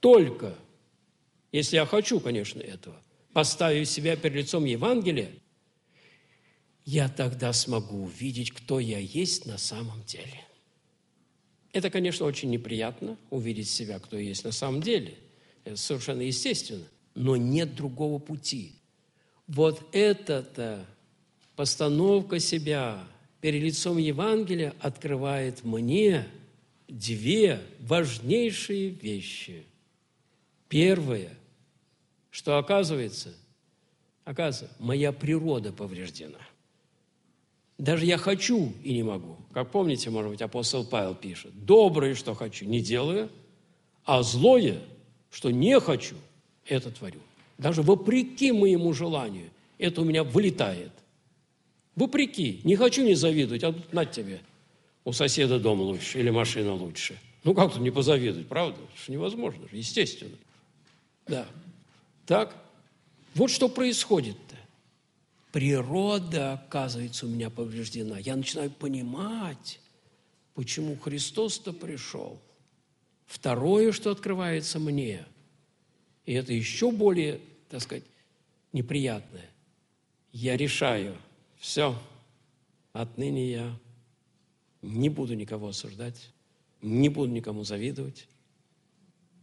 S1: если я хочу, конечно, этого, поставив себя перед лицом Евангелия, я тогда смогу увидеть, кто я есть на самом деле. Это, конечно, очень неприятно, увидеть себя, кто я есть на самом деле. Это совершенно естественно. Но нет другого пути. Эта-то постановка себя перед лицом Евангелия открывает мне 2 важнейшие вещи. Первое, что оказывается, моя природа повреждена. Даже я хочу и не могу. Как помните, может быть, апостол Павел пишет, доброе, что хочу, не делаю, а злое, что не хочу, это творю. Даже вопреки моему желанию это у меня вылетает. Вопреки. Не хочу не завидовать, а тут на тебе. У соседа дом лучше или машина лучше. Как тут не позавидовать, правда? Это же невозможно, естественно. Да. Так, что происходит-то. Природа, оказывается, у меня повреждена. Я начинаю понимать, почему Христос-то пришел. Второе, что открывается мне, и это еще более, неприятное. Я решаю, все, отныне я не буду никого осуждать, не буду никому завидовать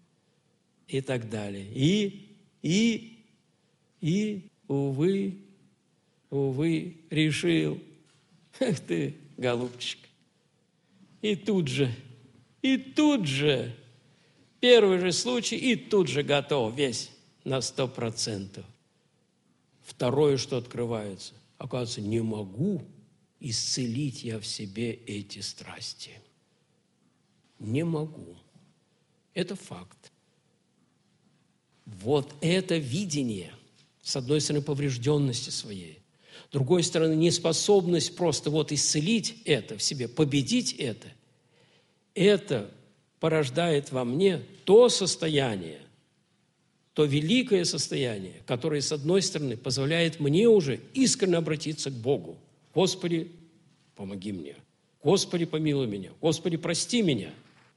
S1: и так далее. И увы, увы, решил. Эх ты, голубчик. И тут же, первый же случай, и тут же готов весь на 100%. Второе, что открывается, оказывается, не могу исцелить я в себе эти страсти. Не могу. Это факт. Вот это видение, с одной стороны, поврежденности своей, с другой стороны, неспособность просто вот исцелить это в себе, победить это порождает во мне то состояние, то великое состояние, которое, с одной стороны, позволяет мне уже искренне обратиться к Богу. Господи, помоги мне. Господи, помилуй меня. Господи, прости меня.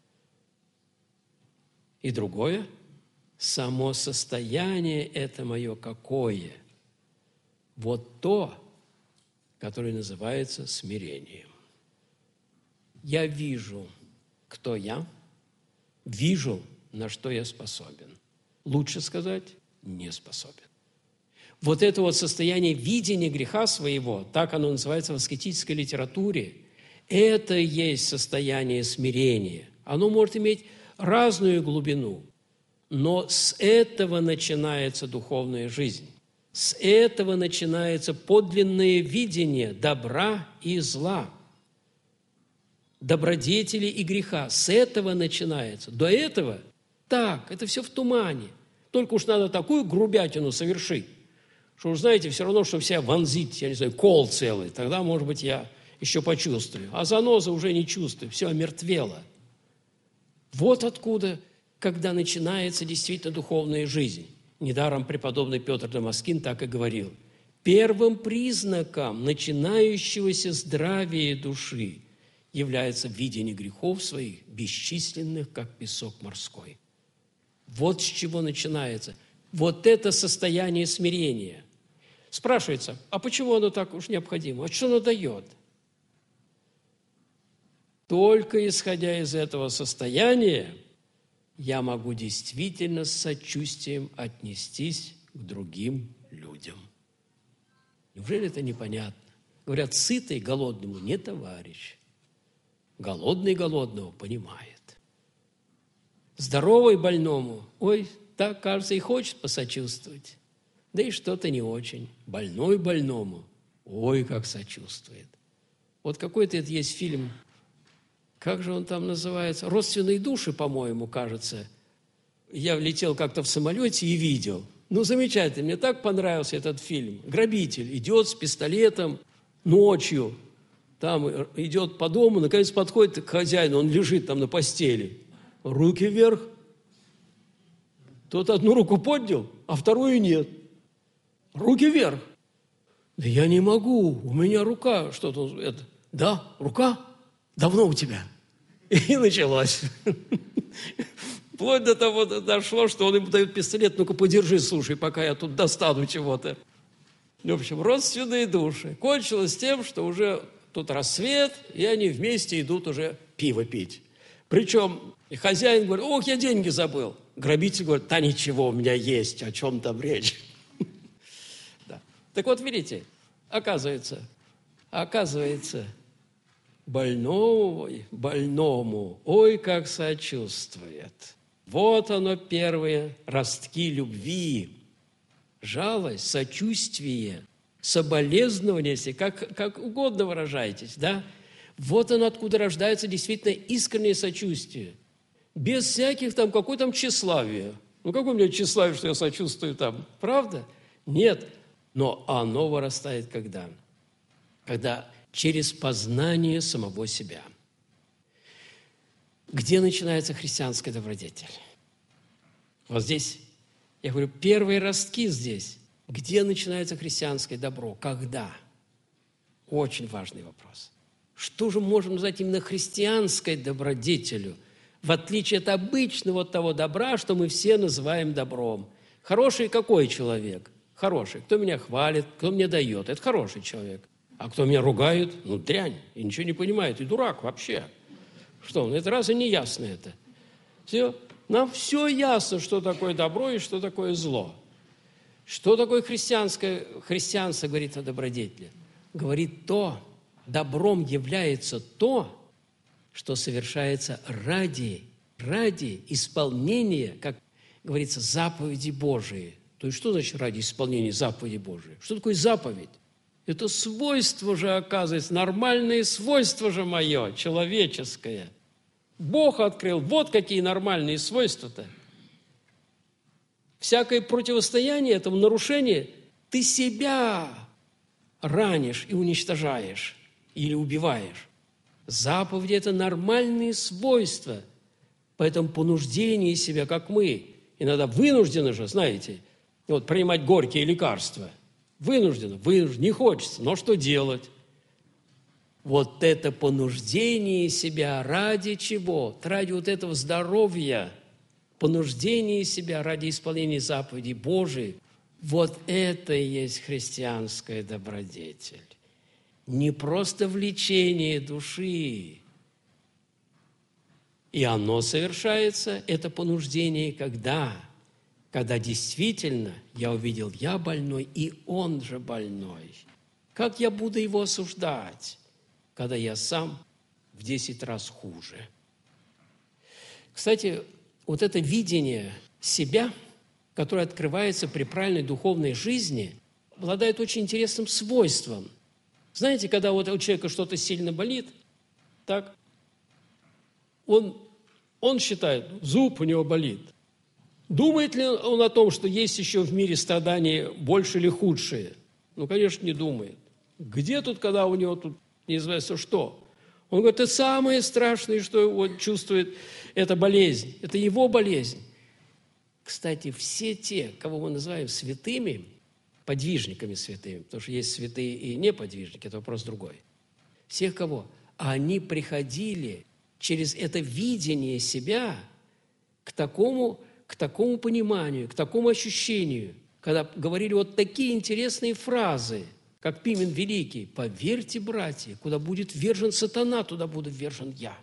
S1: И другое, само состояние это мое какое? Вот то, которое называется смирением. Я вижу, кто я, вижу, на что я способен. Лучше сказать, не способен. Вот это вот состояние видения греха своего, так оно называется в аскетической литературе, это и есть состояние смирения. Оно может иметь разную глубину, но с этого начинается духовная жизнь. С этого начинается подлинное видение добра и зла, добродетели и греха. С этого начинается. До этого так, это все в тумане. Только уж надо такую грубятину совершить, что уж, знаете, все равно, что вся вонзить, я не знаю, кол целый. Тогда, может быть, я еще почувствую. А заноза уже не чувствую, все омертвело. Вот откуда, когда начинается действительно духовная жизнь. Недаром преподобный Петр Дамаскин так и говорил. Первым признаком начинающегося здравия души является видение грехов своих, бесчисленных, как песок морской. Вот с чего начинается. Вот это состояние смирения. Спрашивается, а почему оно так уж необходимо? А что оно дает? Только исходя из этого состояния, я могу действительно с сочувствием отнестись к другим людям. Неужели это непонятно? Говорят, сытый голодному не товарищ. Голодный голодного понимает. Здоровый больному, ой, так, кажется, и хочет посочувствовать. Да и что-то не очень. Больной больному, ой, как сочувствует. Вот какой-то это есть фильм, как же он там называется? «Родственные души», по-моему, кажется. Я летел как-то в самолете и видел. Ну, замечательно, мне так понравился этот фильм. Грабитель идет с пистолетом ночью, там идет по дому, наконец подходит к хозяину, он лежит там на постели. Руки вверх. Тот одну руку поднял, а вторую нет. Руки вверх. Да я не могу, у меня рука что-то. Это. Да, рука? Давно у тебя. И началось. Вплоть до того дошло, что он ему дает пистолет, ну-ка подержи, слушай, пока я тут достану чего-то. В общем, родственные души. Кончилось тем, что уже тут рассвет, и они вместе идут уже пиво пить. Причем и хозяин говорит, ох, я деньги забыл. Грабитель говорит, да ничего, у меня есть, о чем там речь. Да. Так вот, видите, оказывается, больному, ой, как сочувствует. Вот оно первые ростки любви, жалость, сочувствие, соболезнование, если как угодно выражаетесь, да? Вот оно откуда рождается действительно искреннее сочувствие. Без всяких там, какой там тщеславия. Ну, какое у меня тщеславие, что я сочувствую там? Правда? Нет. Но оно вырастает когда? Когда через познание самого себя. Где начинается христианская добродетель? Вот здесь, я говорю, первые ростки здесь. Где начинается христианское добро? Когда? Очень важный вопрос. Что же можем назвать именно христианской добродетелью, в отличие от обычного того добра, что мы все называем добром? Хороший какой человек? Хороший. Кто меня хвалит, кто мне дает. Это хороший человек. А кто меня ругает, ну, дрянь, и ничего не понимает, и дурак вообще. Что, это разве не ясно это? Все, нам все ясно, что такое добро и что такое зло. Что такое христианство говорит о добродетели? Говорит добром является то, что совершается ради исполнения, как говорится, заповеди Божии. То есть, что значит ради исполнения заповеди Божией? Что такое заповедь? Это свойство же, оказывается, нормальное свойство же мое, человеческое. Бог открыл, вот какие нормальные свойства-то. Всякое противостояние этому нарушению, ты себя ранишь и уничтожаешь или убиваешь. Заповеди – это нормальные свойства. Поэтому понуждение себя, как мы, иногда вынуждены же, знаете, вот принимать горькие лекарства. Вынуждены, не хочется, но что делать? Вот это понуждение себя ради чего? Ради вот этого здоровья, понуждение себя ради исполнения заповедей Божией. Вот это и есть христианская добродетель. Не просто влечение души. И оно совершается, это понуждение, когда действительно я увидел, я больной, и он же больной. Как я буду его осуждать, когда я сам в 10 раз хуже? Кстати, вот это видение себя, которое открывается при правильной духовной жизни, обладает очень интересным свойством. Знаете, когда вот у человека что-то сильно болит, так, он считает, зуб у него болит. Думает ли он о том, что есть еще в мире страдания больше или худшие? Ну, конечно, не думает. Где тут, когда у него тут неизвестно что? Он говорит, это самое страшное, что он чувствует, это болезнь, это его болезнь. Кстати, все те, кого мы называем святыми, подвижниками святыми, потому что есть святые и неподвижники, это вопрос другой. Всех кого? Они приходили через это видение себя к такому пониманию, к такому ощущению, когда говорили вот такие интересные фразы, как Пимен Великий: «Поверьте, братья, куда будет ввержен сатана, туда буду ввержен я».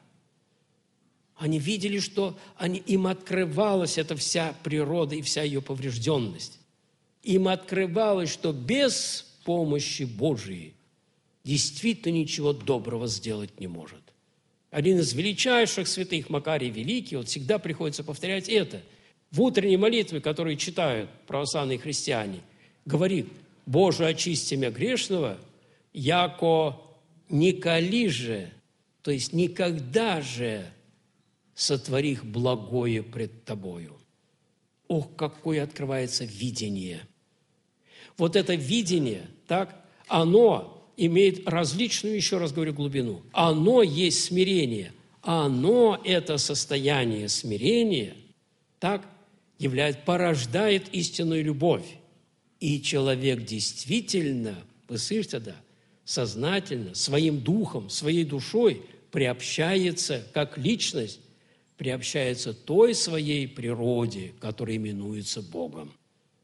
S1: Они видели, что им открывалась эта вся природа и вся ее поврежденность. Им открывалось, что без помощи Божией действительно ничего доброго сделать не может. Один из величайших святых, Макарий Великий, вот всегда приходится повторять это. В утренней молитве, которую читают православные христиане, говорит: «Боже, очисти меня грешного, яко николи же», то есть никогда же сотворих благое пред Тобою. Ох, какое открывается видение! Вот это видение, так, оно имеет различную, еще раз говорю, глубину. Оно есть смирение. Оно, это состояние смирения, так, порождает истинную любовь. И человек действительно, вы слышите, да, сознательно, своим духом, своей душой приобщается, как личность, приобщается той своей природе, которая именуется Богом.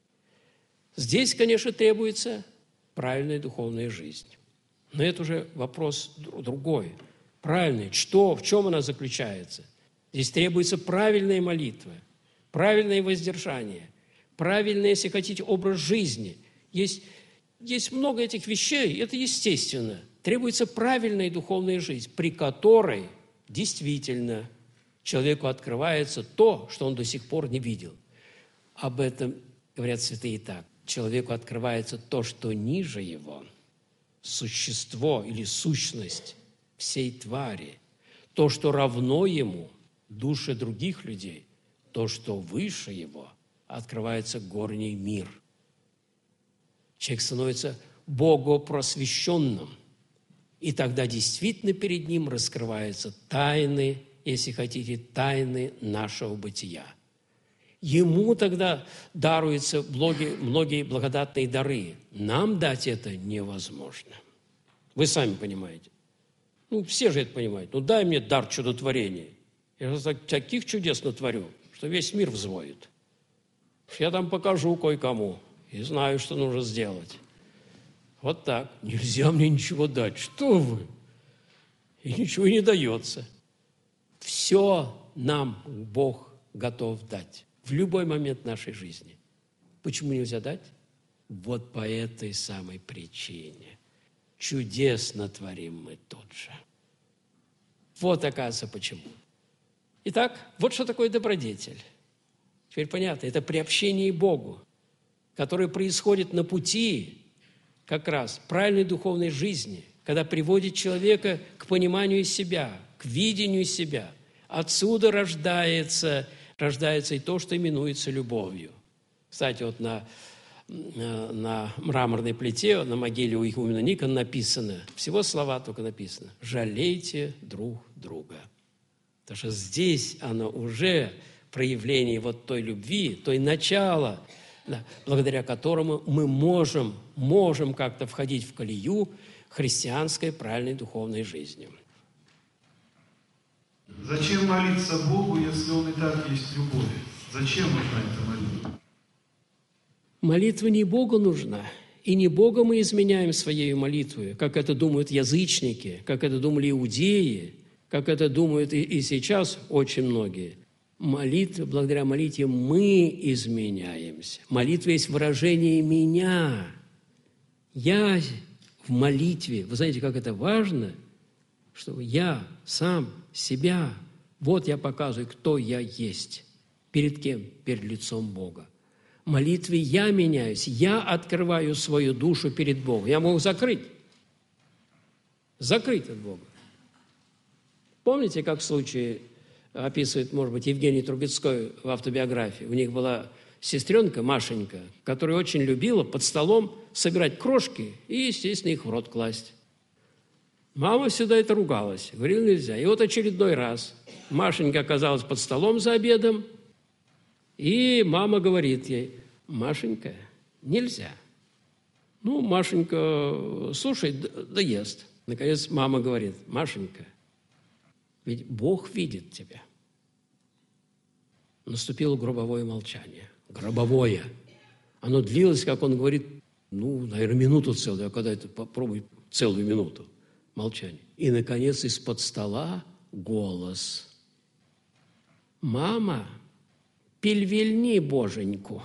S1: Здесь, конечно, требуется правильная духовная жизнь. Но это уже вопрос другой. Правильный. В чем она заключается? Здесь требуется правильная молитва, правильное воздержание, правильный, если хотите, образ жизни. Есть много этих вещей, это естественно. Требуется правильная духовная жизнь, при которой действительно человеку открывается то, что он до сих пор не видел. Об этом говорят святые так. Человеку открывается то, что ниже его, существо или сущность всей твари, то, что равно ему, души других людей, то, что выше его, открывается горний мир. Человек становится богопросвещенным, и тогда действительно перед ним раскрываются тайны, если хотите, тайны нашего бытия. Ему тогда даруются многие благодатные дары. Нам дать это невозможно. Вы сами понимаете. Все же это понимают. Дай мне дар чудотворения. Я же таких чудес натворю, что весь мир взвоет. Я там покажу кое-кому и знаю, что нужно сделать. Вот так. Нельзя мне ничего дать. Что вы? И ничего и не дается. Все нам Бог готов дать в любой момент нашей жизни. Почему нельзя дать? Вот по этой самой причине чудес натворим мы тут же. Вот, оказывается, почему. Итак, вот что такое добродетель. Теперь понятно, это приобщение к Богу, которое происходит на пути как раз правильной духовной жизни, когда приводит человека к пониманию себя, к видению себя. Отсюда рождается и то, что именуется любовью. Кстати, вот на мраморной плите, на могиле у игумена Никона написано, всего слова только написано: «Жалейте друг друга». Потому что здесь оно уже проявление вот той любви, той начала, да, благодаря которому мы можем как-то входить в колею христианской правильной духовной жизни.
S2: Зачем молиться Богу, если Он и так есть любовь? Зачем нужна эта молитва?
S1: Молитва не Богу нужна, и не Бога мы изменяем своей молитвой, как это думают язычники, как это думали иудеи, как это думают и сейчас очень многие. Молитва, благодаря молитве мы изменяемся. Молитва есть выражение меня. Я в молитве. Вы знаете, как это важно, чтобы я сам себя, вот я показываю, кто я есть. Перед кем? Перед лицом Бога. В молитве я меняюсь, я открываю свою душу перед Богом. Я могу закрыть от Бога. Помните, как в случае описывает, может быть, Евгений Трубецкой в автобиографии? У них была сестренка Машенька, которая очень любила под столом собирать крошки и, естественно, их в рот класть. Мама всегда это ругалась, говорила, нельзя. И вот очередной раз Машенька оказалась под столом за обедом, и мама говорит ей: «Машенька, нельзя». Ну, Машенька слушает, да ест. Наконец мама говорит: «Машенька, ведь Бог видит тебя». Наступило гробовое молчание. Гробовое. Оно длилось, как он говорит, наверное, минуту целую. А когда это попробуй целую минуту. Молчание. И, наконец, из-под стола голос: «Мама, пельвельни Боженьку».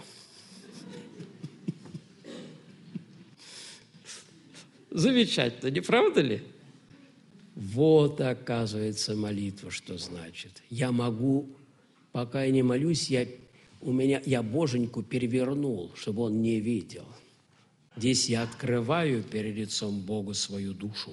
S1: Замечательно, не правда ли? Вот, оказывается, молитва, что значит. Я могу, пока я не молюсь, я Боженьку перевернул, чтобы он не видел. Здесь я открываю перед лицом Бога свою душу.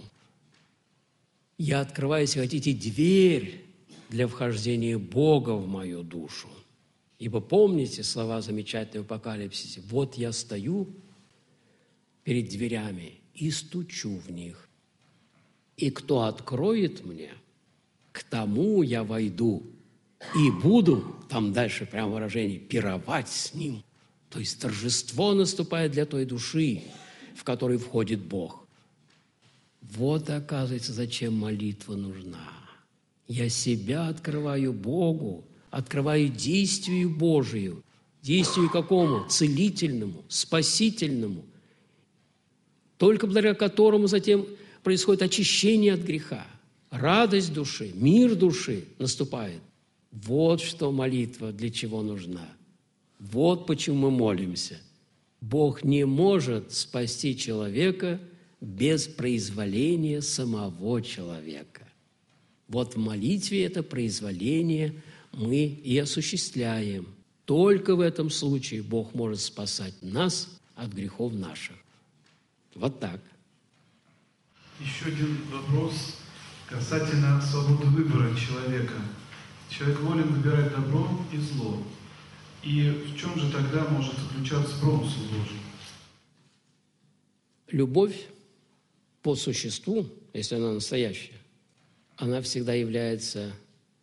S1: Я открываю, если хотите, дверь для вхождения Бога в мою душу. Ибо помните слова замечательные в Апокалипсисе: «Вот я стою перед дверями и стучу в них. И кто откроет мне, к тому я войду и буду», там дальше прямо выражение, «пировать с ним». То есть торжество наступает для той души, в которой входит Бог. Вот, оказывается, зачем молитва нужна. Я себя открываю Богу, открываю действию Божию. Действию какому? Целительному, спасительному. Только благодаря которому затем происходит очищение от греха. Радость души, мир души наступает. Вот что молитва для чего нужна. Вот почему мы молимся. Бог не может спасти человека без произволения самого человека. Вот в молитве это произволение мы и осуществляем. Только в этом случае Бог может спасать нас от грехов наших. Вот так.
S2: Еще один вопрос касательно свободы выбора человека. Человек волен выбирать добро и зло. И в чем же тогда может заключаться промысел Божий?
S1: Любовь по существу, если она настоящая, она всегда является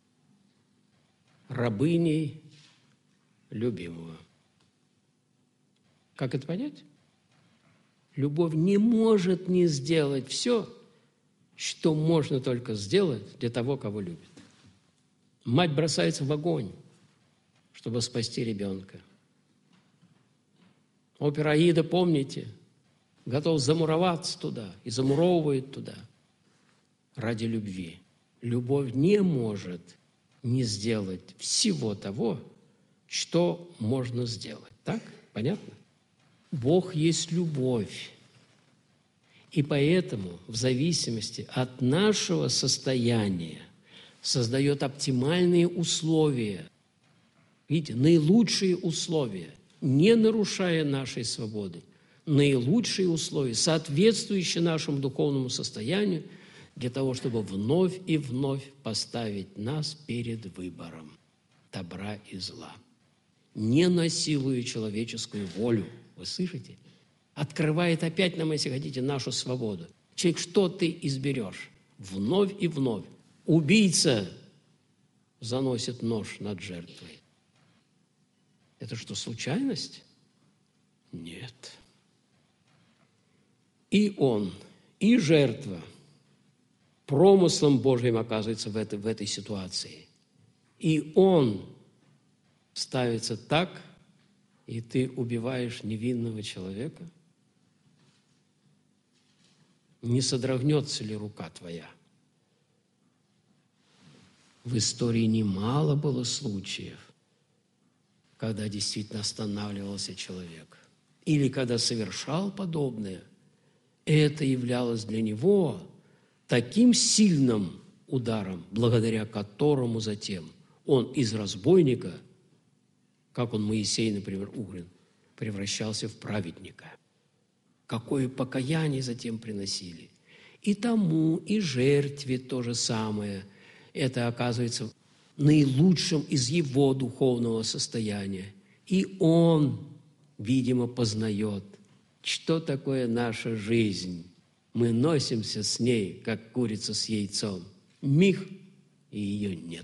S1: рабыней любимого. Как это понять? Любовь не может не сделать все, что можно только сделать для того, кого любит. Мать бросается в огонь, чтобы спасти ребенка. Опера «Аида», помните, готов замуроваться туда и замуровывает туда ради любви. Любовь не может не сделать всего того, что можно сделать. Так? Понятно? Бог есть любовь. И поэтому в зависимости от нашего состояния создает оптимальные условия, видите, наилучшие условия, не нарушая нашей свободы, наилучшие условия, соответствующие нашему духовному состоянию, для того, чтобы вновь и вновь поставить нас перед выбором добра и зла, не насилуя человеческую волю. Вы слышите? Открывает опять нам, если хотите, нашу свободу. Человек, что ты изберешь? Вновь и вновь. Убийца заносит нож над жертвой. Это что, случайность? Нет. И он, и жертва промыслом Божьим оказывается в этой ситуации. И он ставится так, и ты убиваешь невинного человека. Не содрогнется ли рука твоя? В истории немало было случаев, когда действительно останавливался человек. Или когда совершал подобное, это являлось для него таким сильным ударом, благодаря которому затем он из разбойника, как он Моисей, например, Угрин, превращался в праведника. Какое покаяние затем приносили. И тому, и жертве то же самое. Это оказывается наилучшим из его духовного состояния. И он, видимо, познает, что такое наша жизнь. Мы носимся с ней, как курица с яйцом. Миг, и ее нет.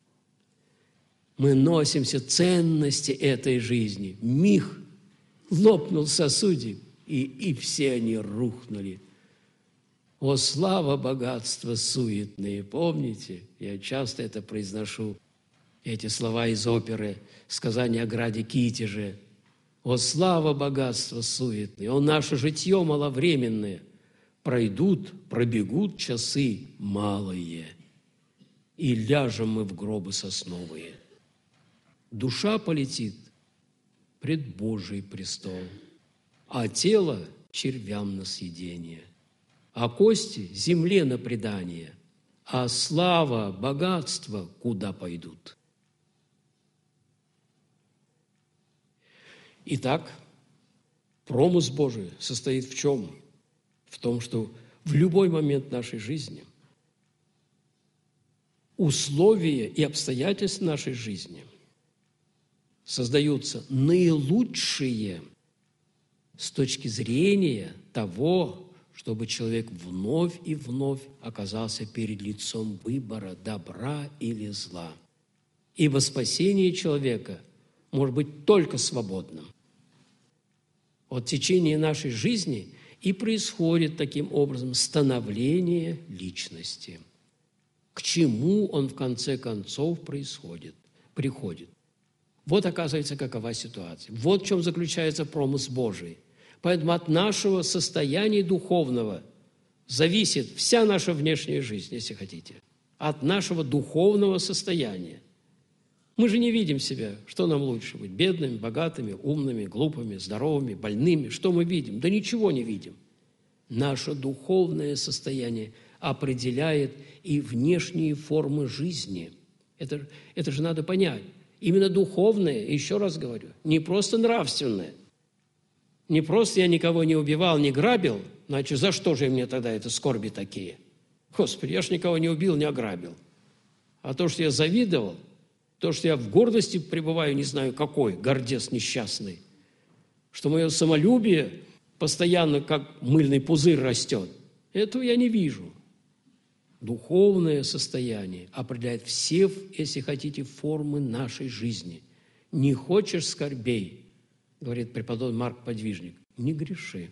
S1: Мы носимся ценности этой жизни. Миг, лопнул сосудик, и все они рухнули. О, слава, богатство суетные! Помните? Я часто это произношу. Эти слова из оперы «Сказание о граде Китеже». О, слава, богатство суетные! О, наше житье маловременное! Пробегут часы малые, и ляжем мы в гробы сосновые. Душа полетит пред Божий престол, а тело червям на съедение, а кости земле на предание, а слава, богатство куда пойдут. Итак, промысл Божий состоит в чем? В том, что в любой момент нашей жизни условия и обстоятельства нашей жизни создаются наилучшие с точки зрения того, чтобы человек вновь и вновь оказался перед лицом выбора добра или зла. Ибо спасение человека может быть только свободным. От течения нашей жизни и происходит таким образом становление личности. К чему он в конце концов приходит. Вот, оказывается, какова ситуация. Вот в чем заключается промысл Божий. Поэтому от нашего состояния духовного зависит вся наша внешняя жизнь, если хотите. От нашего духовного состояния. Мы же не видим себя, что нам лучше быть, бедными, богатыми, умными, глупыми, здоровыми, больными. Что мы видим? Да ничего не видим. Наше духовное состояние определяет и внешние формы жизни. Это же надо понять. Именно духовное, еще раз говорю, не просто нравственное. Не просто я никого не убивал, не грабил, значит, за что же мне тогда это скорби такие? Господи, я ж никого не убил, не ограбил. А то, что я завидовал, то, что я в гордости пребываю, не знаю какой, гордец несчастный, что мое самолюбие постоянно как мыльный пузырь растет, этого я не вижу. Духовное состояние определяет все, если хотите, формы нашей жизни. Не хочешь скорбей, говорит преподобный Марк Подвижник, не греши.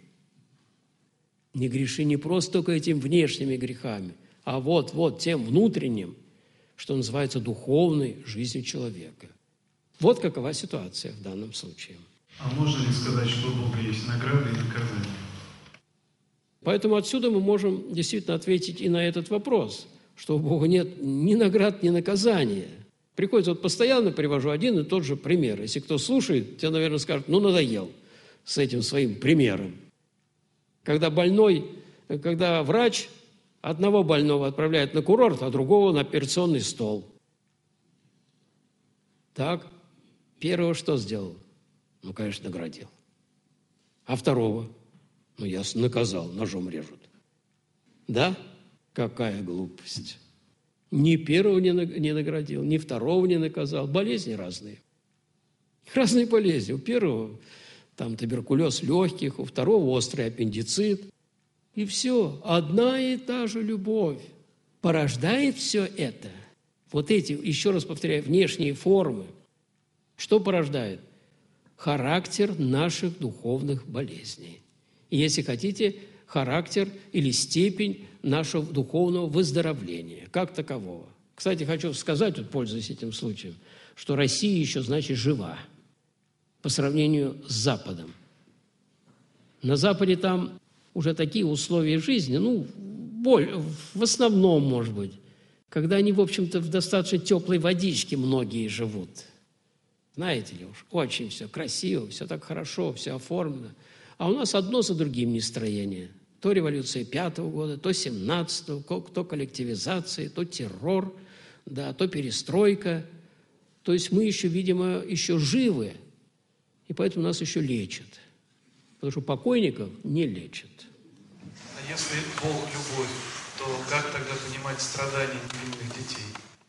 S1: Не греши не просто только этими внешними грехами, а вот тем внутренним, что называется духовной жизнью человека. Вот какова ситуация в данном случае.
S2: А можно ли сказать, что у Бога есть награда и наказание?
S1: Поэтому отсюда мы можем действительно ответить и на этот вопрос, что у Бога нет ни наград, ни наказания. Приходится, постоянно привожу один и тот же пример. Если кто слушает, те, наверное, скажут, надоел. с этим своим примером. Когда врач одного больного отправляет на курорт, а другого на операционный стол. Так, первого что сделал? Ну, конечно, наградил. А второго? Ну, ясно, наказал, ножом режут. Да? Какая глупость. Ни первого не наградил, ни второго не наказал. Болезни разные. Разные болезни. У первого там туберкулез легких, у второго острый аппендицит. И все. Одна и та же любовь порождает все это. Вот эти, еще раз повторяю, внешние формы. Что порождает? Характер наших духовных болезней. И, если хотите, характер или степень нашего духовного выздоровления, как такового. Кстати, хочу сказать, вот, пользуясь этим случаем, что Россия еще, значит, жива по сравнению с Западом. На Западе там уже такие условия жизни, в основном, может быть, когда они, в общем-то, в достаточно теплой водичке многие живут. Знаете ли уж, очень все красиво, все так хорошо, все оформлено. А у нас одно за другим нестроение. То революция 5-го года, то 17-го, то коллективизация, то террор, да, то перестройка. То есть мы еще, видимо, еще живы, и поэтому нас еще лечат. Потому что покойников не лечат.
S2: А если Бог – любовь, то как тогда понимать страдания невинных детей?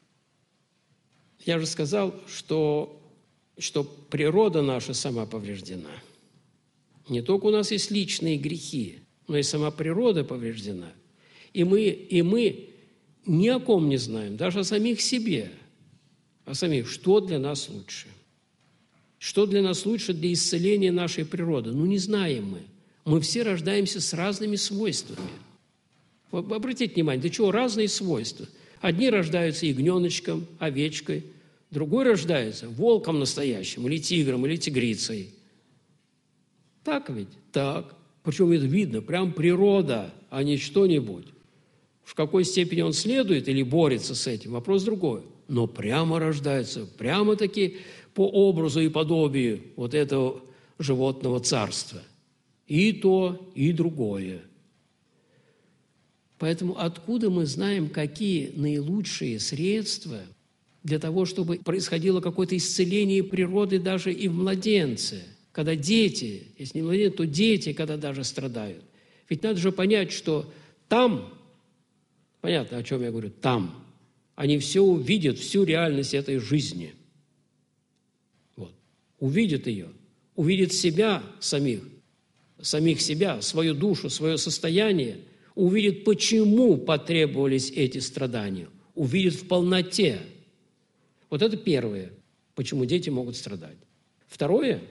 S1: Я же сказал, что природа наша сама повреждена. Не только у нас есть личные грехи, но и сама природа повреждена. И мы ни о ком не знаем, даже о самих себе, что для нас лучше. Что для нас лучше для исцеления нашей природы? Не знаем мы. Мы все рождаемся с разными свойствами. Обратите внимание, до чего разные свойства. Одни рождаются ягненочком, овечкой, другой рождается волком настоящим, или тигром, или тигрицей. Так ведь? Так. Причем это видно, прям природа, а не что-нибудь. В какой степени он следует или борется с этим, вопрос другой. Но прямо рождается, прямо-таки по образу и подобию вот этого животного царства. И то, и другое. Поэтому откуда мы знаем, какие наилучшие средства для того, чтобы происходило какое-то исцеление природы даже и в младенце? Когда дети, если не младенцы, то дети, когда даже страдают. Ведь надо же понять, что там, понятно, о чем я говорю, там, они все увидят, всю реальность этой жизни. Вот. Увидят ее, увидят себя самих себя, свою душу, свое состояние, увидят, почему потребовались эти страдания, увидят в полноте. Вот это первое, почему дети могут страдать. Второе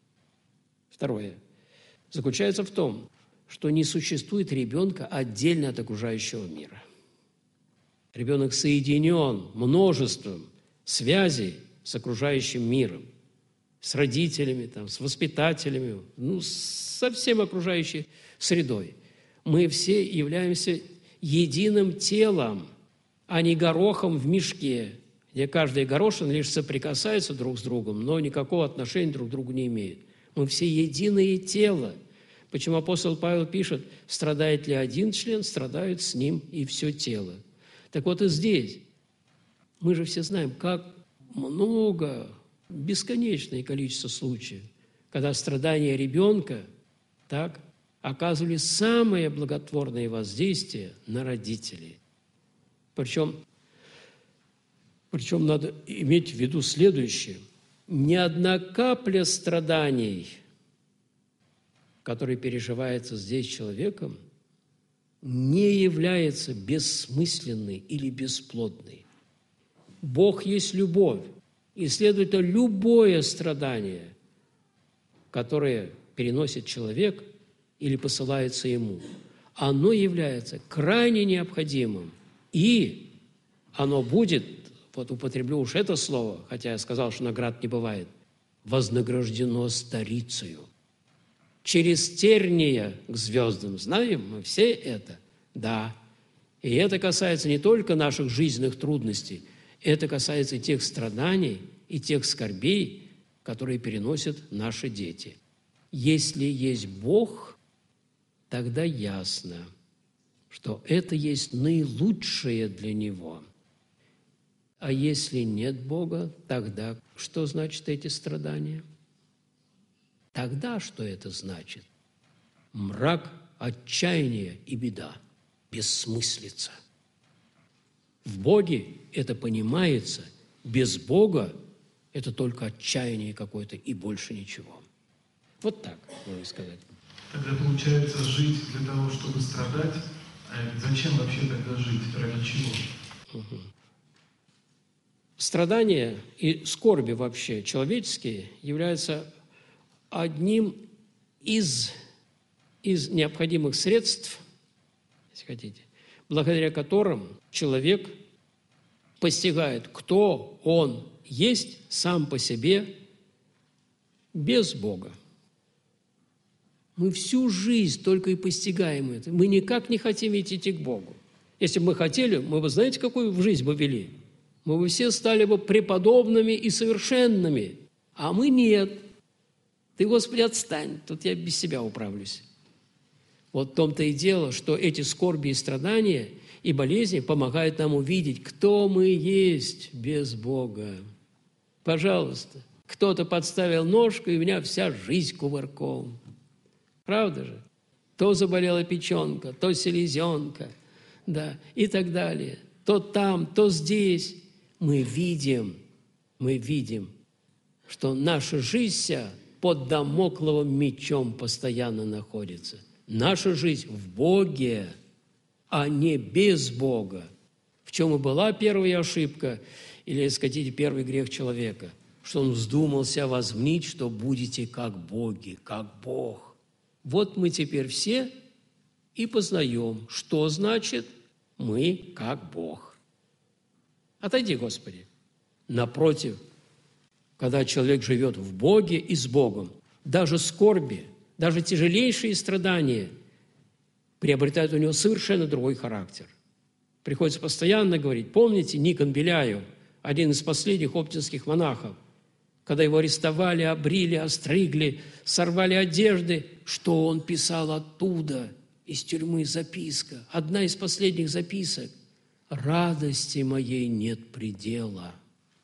S1: заключается в том, что не существует ребенка отдельно от окружающего мира. Ребенок соединен множеством связей с окружающим миром, с родителями, с воспитателями, со всем окружающей средой. Мы все являемся единым телом, а не горохом в мешке, где каждый горошин лишь соприкасается друг с другом, но никакого отношения друг к другу не имеет. Мы все единое тело. Почему апостол Павел пишет, страдает ли один член, страдает с ним и все тело. Так вот и здесь. Мы же все знаем, как много, бесконечное количество случаев, когда страдания ребенка оказывали самое благотворное воздействие на родителей. Причем надо иметь в виду следующее. Ни одна капля страданий, которые переживаются здесь человеком, не является бессмысленной или бесплодной. Бог есть любовь, и, следовательно, любое страдание, которое переносит человек или посылается ему, оно является крайне необходимым, и оно будет, вот употреблю уж это слово, хотя я сказал, что наград не бывает, вознаграждено старицею. Через терния к звездам. Знаем мы все это? Да. И это касается не только наших жизненных трудностей, это касается и тех страданий, и тех скорбей, которые переносят наши дети. Если есть Бог, тогда ясно, что это есть наилучшее для Него. А если нет Бога, тогда что значит эти страдания? Тогда что это значит? Мрак, отчаяние и беда, бессмыслица. В Боге это понимается, без Бога это только отчаяние какое-то и больше ничего. Вот так можно сказать.
S2: Тогда получается жить для того, чтобы страдать, а зачем вообще тогда жить, ради чего?
S1: Страдания и скорби вообще человеческие являются одним из необходимых средств, если хотите, благодаря которым человек постигает, кто он есть сам по себе без Бога. Мы всю жизнь только и постигаем это. Мы никак не хотим идти к Богу. Если бы мы хотели, мы бы, знаете, какую жизнь бы вели? Мы бы все стали бы преподобными и совершенными. А мы нет. Ты, Господи, отстань, тут я без себя управлюсь. Вот в том-то и дело, что эти скорби и страдания и болезни помогают нам увидеть, кто мы есть без Бога. Пожалуйста, кто-то подставил ножку, и у меня вся жизнь кувырком. Правда же? То заболела печенка, то селезенка, да, и так далее. То там, то здесь. Мы видим, что наша жизнь вся под дамокловым мечом постоянно находится. Наша жизнь в Боге, а не без Бога. В чем и была первая ошибка, или, если хотите, первый грех человека, что он вздумался возмнить, что будете как боги, как Бог. Вот мы теперь все и познаем, что значит мы как Бог. Отойди, Господи. Напротив, когда человек живет в Боге и с Богом, даже скорби, даже тяжелейшие страдания приобретают у него совершенно другой характер. Приходится постоянно говорить. Помните Никон Беляев, один из последних оптинских монахов, когда его арестовали, обрили, остригли, сорвали одежды, что он писал оттуда, из тюрьмы, записка. Одна из последних записок. «Радости моей нет предела».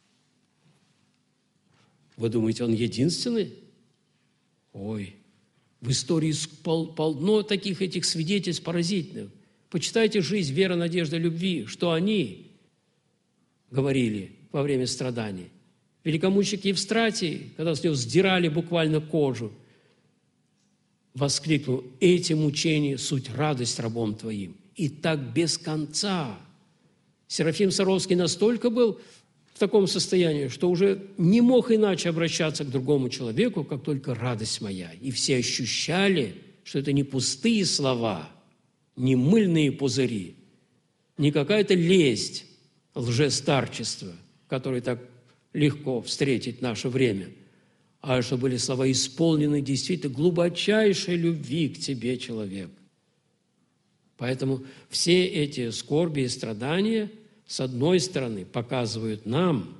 S1: Вы думаете, он единственный? Ой, в истории полно таких этих свидетельств поразительных. Почитайте «Жизнь, вера, надежда, любви», что они говорили во время страданий. Великомученик Евстратий, когда с него сдирали буквально кожу, воскликнул: «Эти мучения – суть радость рабом твоим». И так без конца. Серафим Саровский настолько был в таком состоянии, что уже не мог иначе обращаться к другому человеку, как только «радость моя». И все ощущали, что это не пустые слова, не мыльные пузыри, не какая-то лесть, лжестарчество, которое так легко встретить в наше время, а что были слова исполнены действительно глубочайшей любви к тебе, человек. Поэтому все эти скорби и страдания, с одной стороны, показывают нам,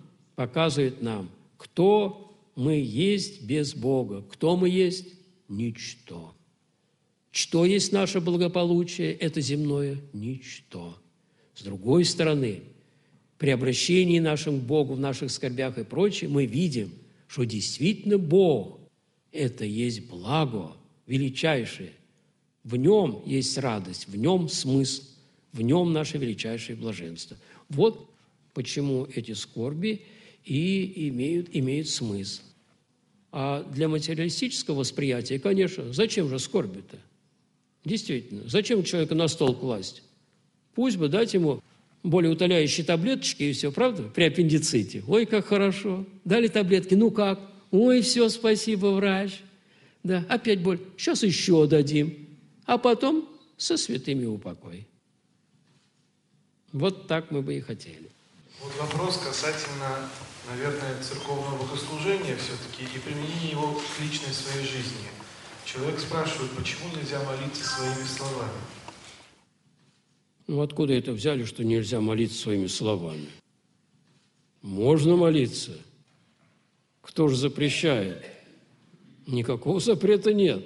S1: кто мы есть без Бога. Кто мы есть? Ничто. Что есть наше благополучие, это земное? Ничто. С другой стороны, при обращении нашим к Богу в наших скорбях и прочее, мы видим, что действительно Бог – это есть благо величайшее. В Нем есть радость, в Нем смысл, в Нем наше величайшее блаженство. Вот почему эти скорби и имеют смысл. А для материалистического восприятия, конечно, зачем же скорби-то? Действительно, зачем человека на стол класть? Пусть бы дать ему более утоляющие таблеточки и все, правда? При аппендиците. Ой, как хорошо. Дали таблетки, ну как? Ой, все, спасибо, врач. Да, опять боль. Сейчас еще дадим. А потом со святыми упокой. Вот так мы бы и хотели.
S2: Вот вопрос касательно, наверное, церковного богослужения все-таки и применения его к личной своей жизни. Человек спрашивает, почему нельзя молиться своими словами?
S1: Ну, откуда это взяли, что нельзя молиться своими словами? Можно молиться. Кто же запрещает? Никакого запрета нет.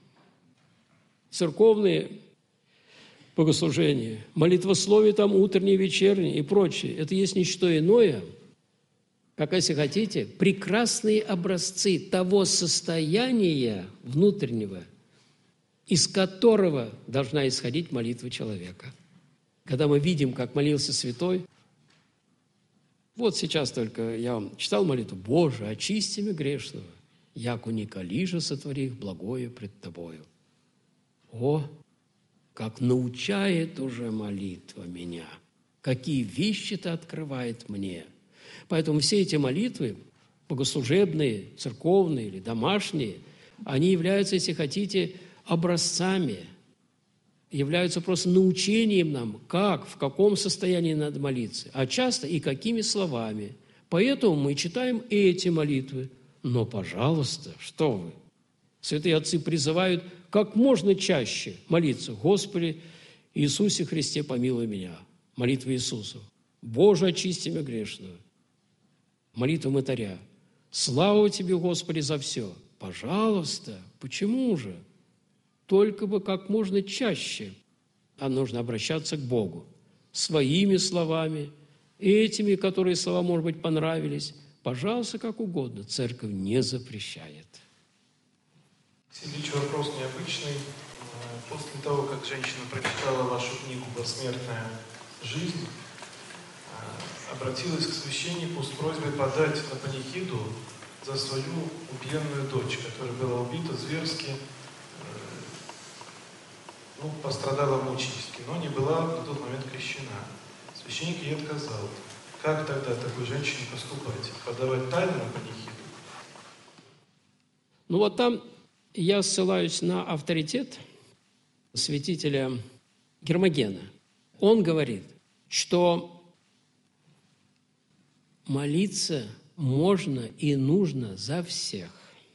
S1: Церковные богослужения, молитвословие там утреннее, вечернее и прочее, это есть не что иное, как, если хотите, прекрасные образцы того состояния внутреннего, из которого должна исходить молитва человека. Когда мы видим, как молился святой, вот сейчас только я вам читал молитву: «Боже, очисти меня грешного, яко николи же сотвори их благое пред Тобою». О, как научает уже молитва меня, какие вещи-то открывает мне. Поэтому все эти молитвы, богослужебные, церковные или домашние, они являются, если хотите, образцами, являются просто научением нам, как, в каком состоянии надо молиться, а часто и какими словами. Поэтому мы читаем эти молитвы. Но, пожалуйста, что вы? Святые отцы призывают как можно чаще молиться: «Господи Иисусе Христе, помилуй меня». Молитва Иисусу. «Боже, очисти меня грешного». Молитва мытаря. «Слава Тебе, Господи, за все». Пожалуйста, почему же? Только бы как можно чаще. А нужно обращаться к Богу своими словами, этими, которые слова, может быть, понравились. Пожалуйста, как угодно. Церковь не запрещает.
S2: Сергеич, вопрос необычный. После того, как женщина прочитала вашу книгу «Посмертная жизнь», обратилась к священнику с просьбой подать на панихиду за свою убиенную дочь, которая была убита зверски, пострадала мученически, но не была на тот момент крещена. Священник ей отказал. Как тогда такой женщине поступать? Подавать тайну на панихиду?
S1: Вот там я ссылаюсь на авторитет святителя Гермогена. Он говорит, что молиться можно и нужно за всех.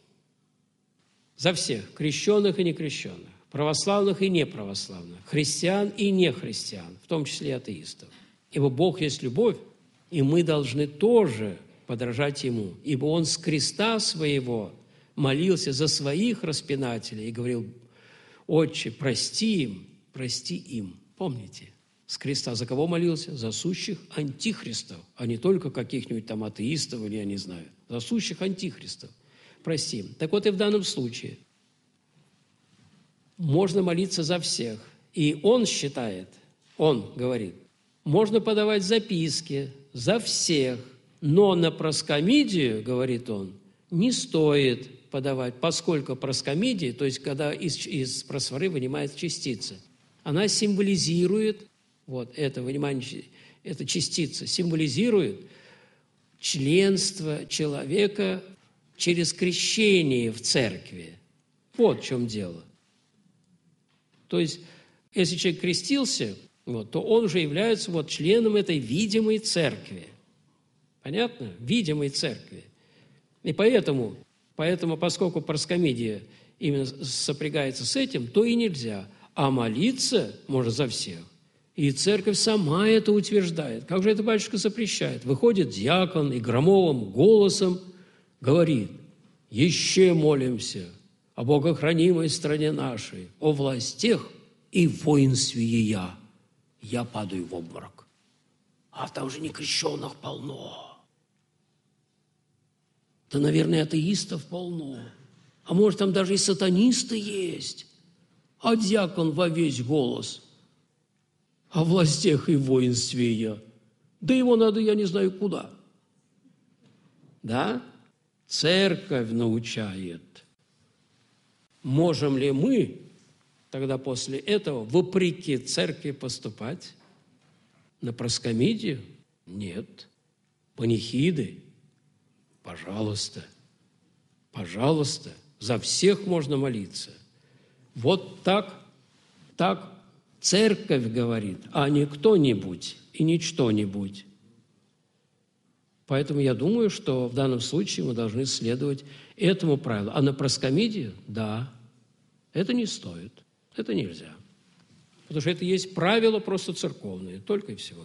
S1: За всех, крещенных и некрещенных, православных и неправославных, христиан и нехристиан, в том числе и атеистов. Ибо Бог есть любовь, и мы должны тоже подражать Ему, ибо Он с креста своего молился за своих распинателей и говорил: «Отче, прости им». Помните? С креста за кого молился? За сущих антихристов, а не только каких-нибудь там атеистов или я не знаю. За сущих антихристов. Прости им. Так вот и в данном случае можно молиться за всех. И он считает, он говорит, можно подавать записки за всех, но на проскомидию, говорит он, не стоит подавать, поскольку проскомидия, то есть когда из просфоры вынимается частица, она символизирует, эта частица символизирует членство человека через крещение в церкви. Вот в чем дело. То есть, если человек крестился, то он уже является членом этой видимой церкви. Понятно? Видимой церкви. И поэтому, поскольку проскомидия именно сопрягается с этим, то и нельзя. А молиться можно за всех. И церковь сама это утверждает. Как же это батюшка запрещает? Выходит диакон и громовым голосом говорит: «Еще молимся о богохранимой стране нашей, о властях и воинстве ея». Я падаю в обморок. А там же некрещенных полно. Да, наверное, атеистов полно. А может, там даже и сатанисты есть. А диакон во весь голос о властях и воинстве ея. Да его надо, я не знаю, куда. Да? Церковь научает. Можем ли мы тогда после этого, вопреки церкви, поступать? На проскомидию? Нет. Панихиды? Пожалуйста. Пожалуйста. За всех можно молиться. Вот так церковь говорит, а не кто-нибудь и не что-нибудь. Поэтому я думаю, что в данном случае мы должны следовать этому правилу. А на проскомидию? Да. Это не стоит. Это нельзя. Потому что это есть правила просто церковные. Только и всего.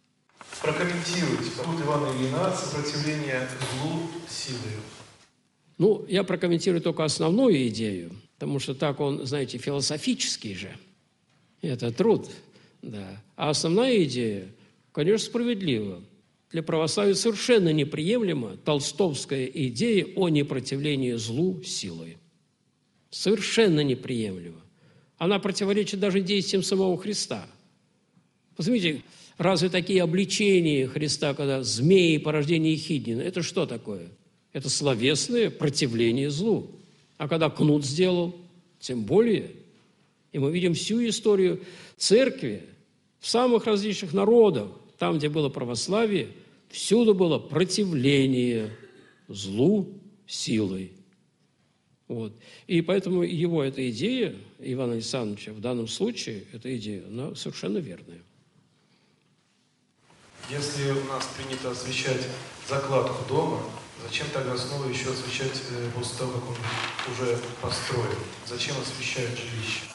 S2: Прокомментируйте труд Ивана Ильина «Сопротивление злу силою».
S1: Ну, я прокомментирую только основную идею, потому что так он, знаете, философический же. Это труд, да. А основная идея, конечно, справедлива. Для православия совершенно неприемлема толстовская идея о непротивлении злу силой. Совершенно неприемлема. Она противоречит даже действиям самого Христа. Посмотрите, разве такие обличения Христа, когда змеи, порождение Ехиднина, это что такое? Это словесное противление злу. А когда кнут сделал, тем более. И мы видим всю историю церкви в самых различных народах, там, где было православие, всюду было противление злу силой. Вот. И поэтому его эта идея, Ивана Александровича, в данном случае, эта идея, она совершенно верная.
S3: Если у нас принято освещать закладку дома, зачем тогда снова еще освещать после того, как он уже построен? Зачем освещать жилище?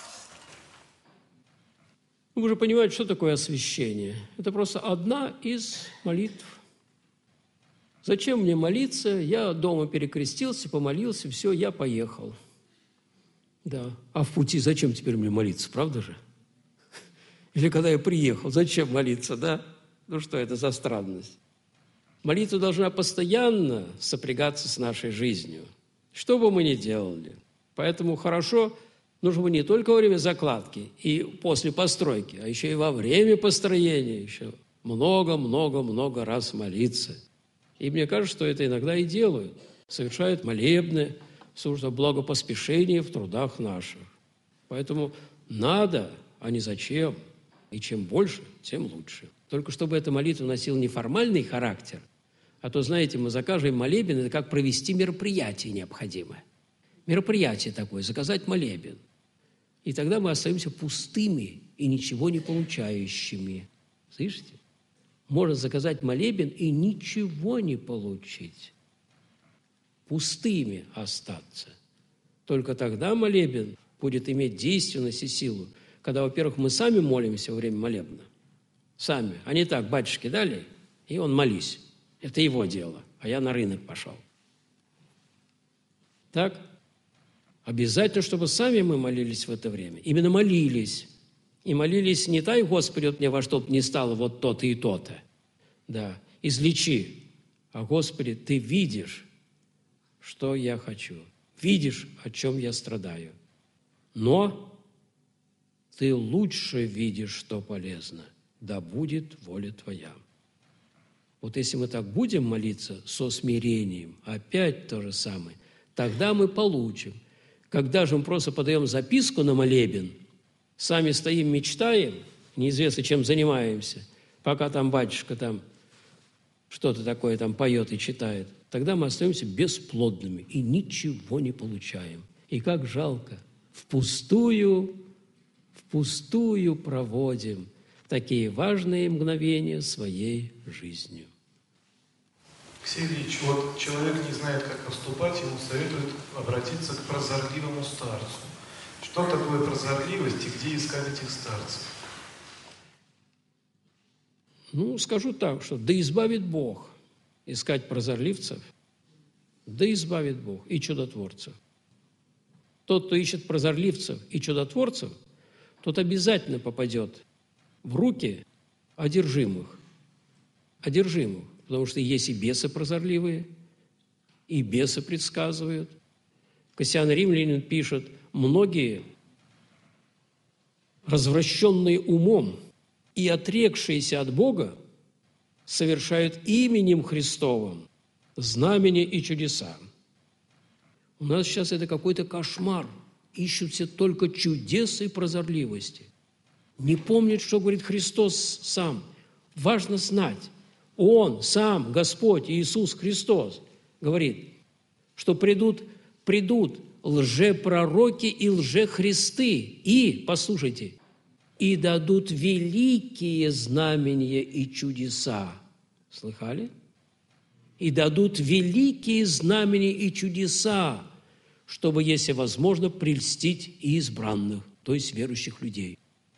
S1: Вы же понимаете, что такое освящение. Это просто одна из молитв. Зачем мне молиться? Я дома перекрестился, помолился, все, я поехал. Да. А в пути зачем теперь мне молиться, правда же? Или когда я приехал, зачем молиться, да? Ну что это за странность? Молитва должна постоянно сопрягаться с нашей жизнью, что бы мы ни делали. Поэтому хорошо, нужно бы не только во время закладки и после постройки, а еще и во время построения, еще много-много-много раз молиться. И мне кажется, что это иногда и делают. Совершают молебны, служат благопоспешение в трудах наших. Поэтому надо, а не зачем. И чем больше, тем лучше. Только чтобы эта молитва носила не формальный характер, а то, знаете, мы закажем молебен, это как провести мероприятие необходимое. Мероприятие такое, заказать молебен. И тогда мы остаемся пустыми и ничего не получающими. Слышите? Можно заказать молебен и ничего не получить. Пустыми остаться. Только тогда молебен будет иметь действенность и силу, когда, во-первых, мы сами молимся во время молебна. Сами. А не так, батюшке дали, и он молись. Это его дело, а я на рынок пошел. Так? Обязательно, чтобы сами мы молились в это время. Именно молились. И молились не дай, Господи, вот мне во что бы ни стало вот то-то и то-то. Да, излечи. А, Господи, Ты видишь, что я хочу. Видишь, о чем я страдаю. Но Ты лучше видишь, что полезно. Да будет воля Твоя. Вот если мы так будем молиться со смирением, опять то же самое, тогда мы получим. Когда же мы просто подаем записку на молебен, сами стоим, мечтаем, неизвестно, чем занимаемся, пока там батюшка там что-то такое там поет и читает, тогда мы остаемся бесплодными и ничего не получаем. И как жалко, впустую проводим такие важные мгновения своей жизнью.
S3: Алексей Ильич, вот человек не знает, как поступать, ему советуют обратиться к прозорливому старцу. Что такое прозорливость и где искать этих старцев?
S1: Ну, скажу так, что да избавит Бог искать прозорливцев, да избавит Бог и чудотворцев. Тот, кто ищет прозорливцев и чудотворцев, тот обязательно попадет в руки одержимых, потому что есть и бесы прозорливые, и бесы предсказывают. Кассиан Римлянин пишет, многие, развращенные умом и отрекшиеся от Бога, совершают именем Христовым знамения и чудеса. У нас сейчас это какой-то кошмар. Ищут все только чудес и прозорливости. Не помнят, что говорит Христос сам. Важно знать. Он сам, Господь Иисус Христос, говорит, что придут лжепророки и лжехристы. И, послушайте, и дадут великие знамения и чудеса. Слыхали? И дадут великие знамения и чудеса, чтобы, если возможно, прельстить и избранных, то есть верующих людей.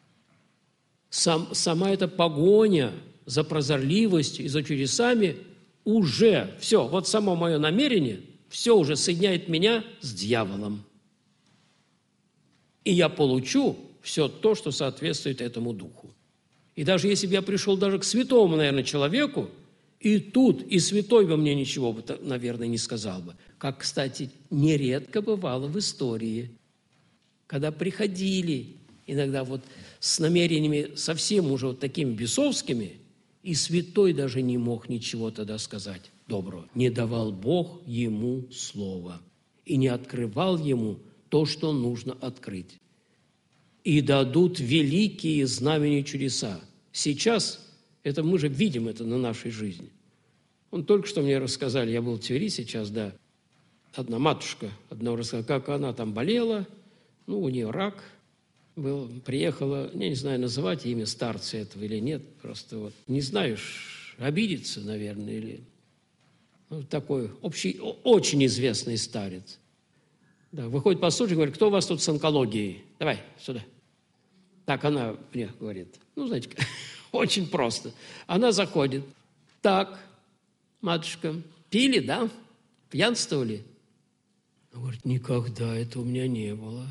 S1: Сама эта погоня за прозорливостью и за чудесами уже, все, вот само мое намерение, Все уже соединяет меня с дьяволом. И я получу все то, что соответствует этому духу. И даже если бы я пришел даже к святому, наверное, человеку, и тут, и святой бы мне ничего бы, наверное, не сказал бы. Как, кстати, нередко бывало в истории, когда приходили иногда вот с намерениями совсем уже вот такими бесовскими, и святой даже не мог ничего тогда сказать доброго. Не давал Бог ему слова и не открывал ему то, что нужно открыть. И дадут великие знамения и чудеса. Сейчас это мы же видим это на нашей жизни. Он только что мне рассказали, я был в Твери сейчас, да, одна матушка одна рассказала, как она там болела, у нее рак был, приехала, я не знаю, называть имя старца этого или нет, просто вот не знаешь, обидится, наверное, или такой общий, очень известный старец. Да, выходит послушать, говорит, кто у вас тут с онкологией? Давай, сюда. Так она мне говорит, знаете, очень просто. Она заходит. Так, матушка, пили, да? Пьянствовали? Она говорит, никогда это у меня не было.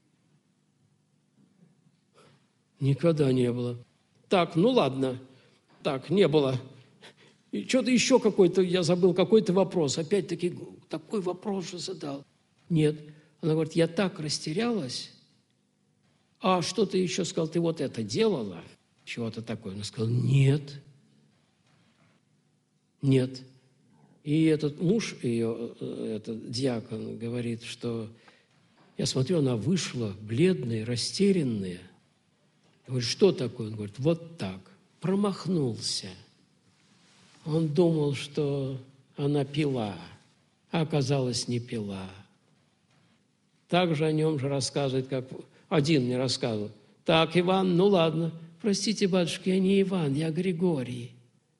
S1: Никогда не было. Так, ладно. Так, не было. И что-то еще какой-то, я забыл, какой-то вопрос. Опять-таки, такой вопрос же задал. Нет. Она говорит, я так растерялась. А что ты еще сказал? Ты вот это делала? Чего-то такое. Она сказала, нет. Нет. И этот муж ее, этот диакон, говорит, что я смотрю, она вышла бледная, растерянная. Говорит, что такое? Он говорит, вот так. Промахнулся. Он думал, что она пила, а оказалось, не пила. Также о нем же рассказывает, как один мне рассказывал. Так, Иван, ладно. Простите, батюшка, я не Иван, я Григорий.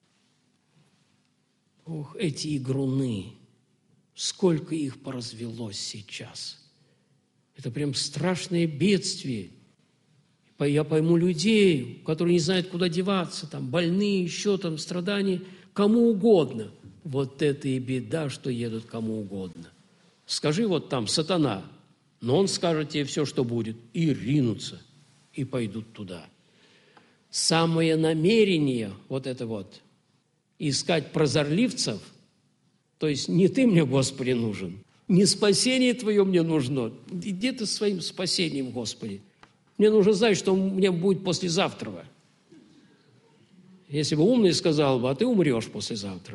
S1: Ох, эти игруны, сколько их поразвелось сейчас. Это прям страшное бедствие. Я пойму людей, которые не знают, куда деваться, там больные, еще там страдания, кому угодно. Вот это и беда, что едут кому угодно. Скажи вот там сатана, но он скажет тебе все, что будет, и ринутся, и пойдут туда. Самое намерение вот это вот, искать прозорливцев, то есть не ты мне, Господи, нужен, не спасение Твое мне нужно, иди ты своим спасением, Господи. Мне нужно знать, что мне будет послезавтра. Если бы умный сказал бы, а ты умрешь послезавтра.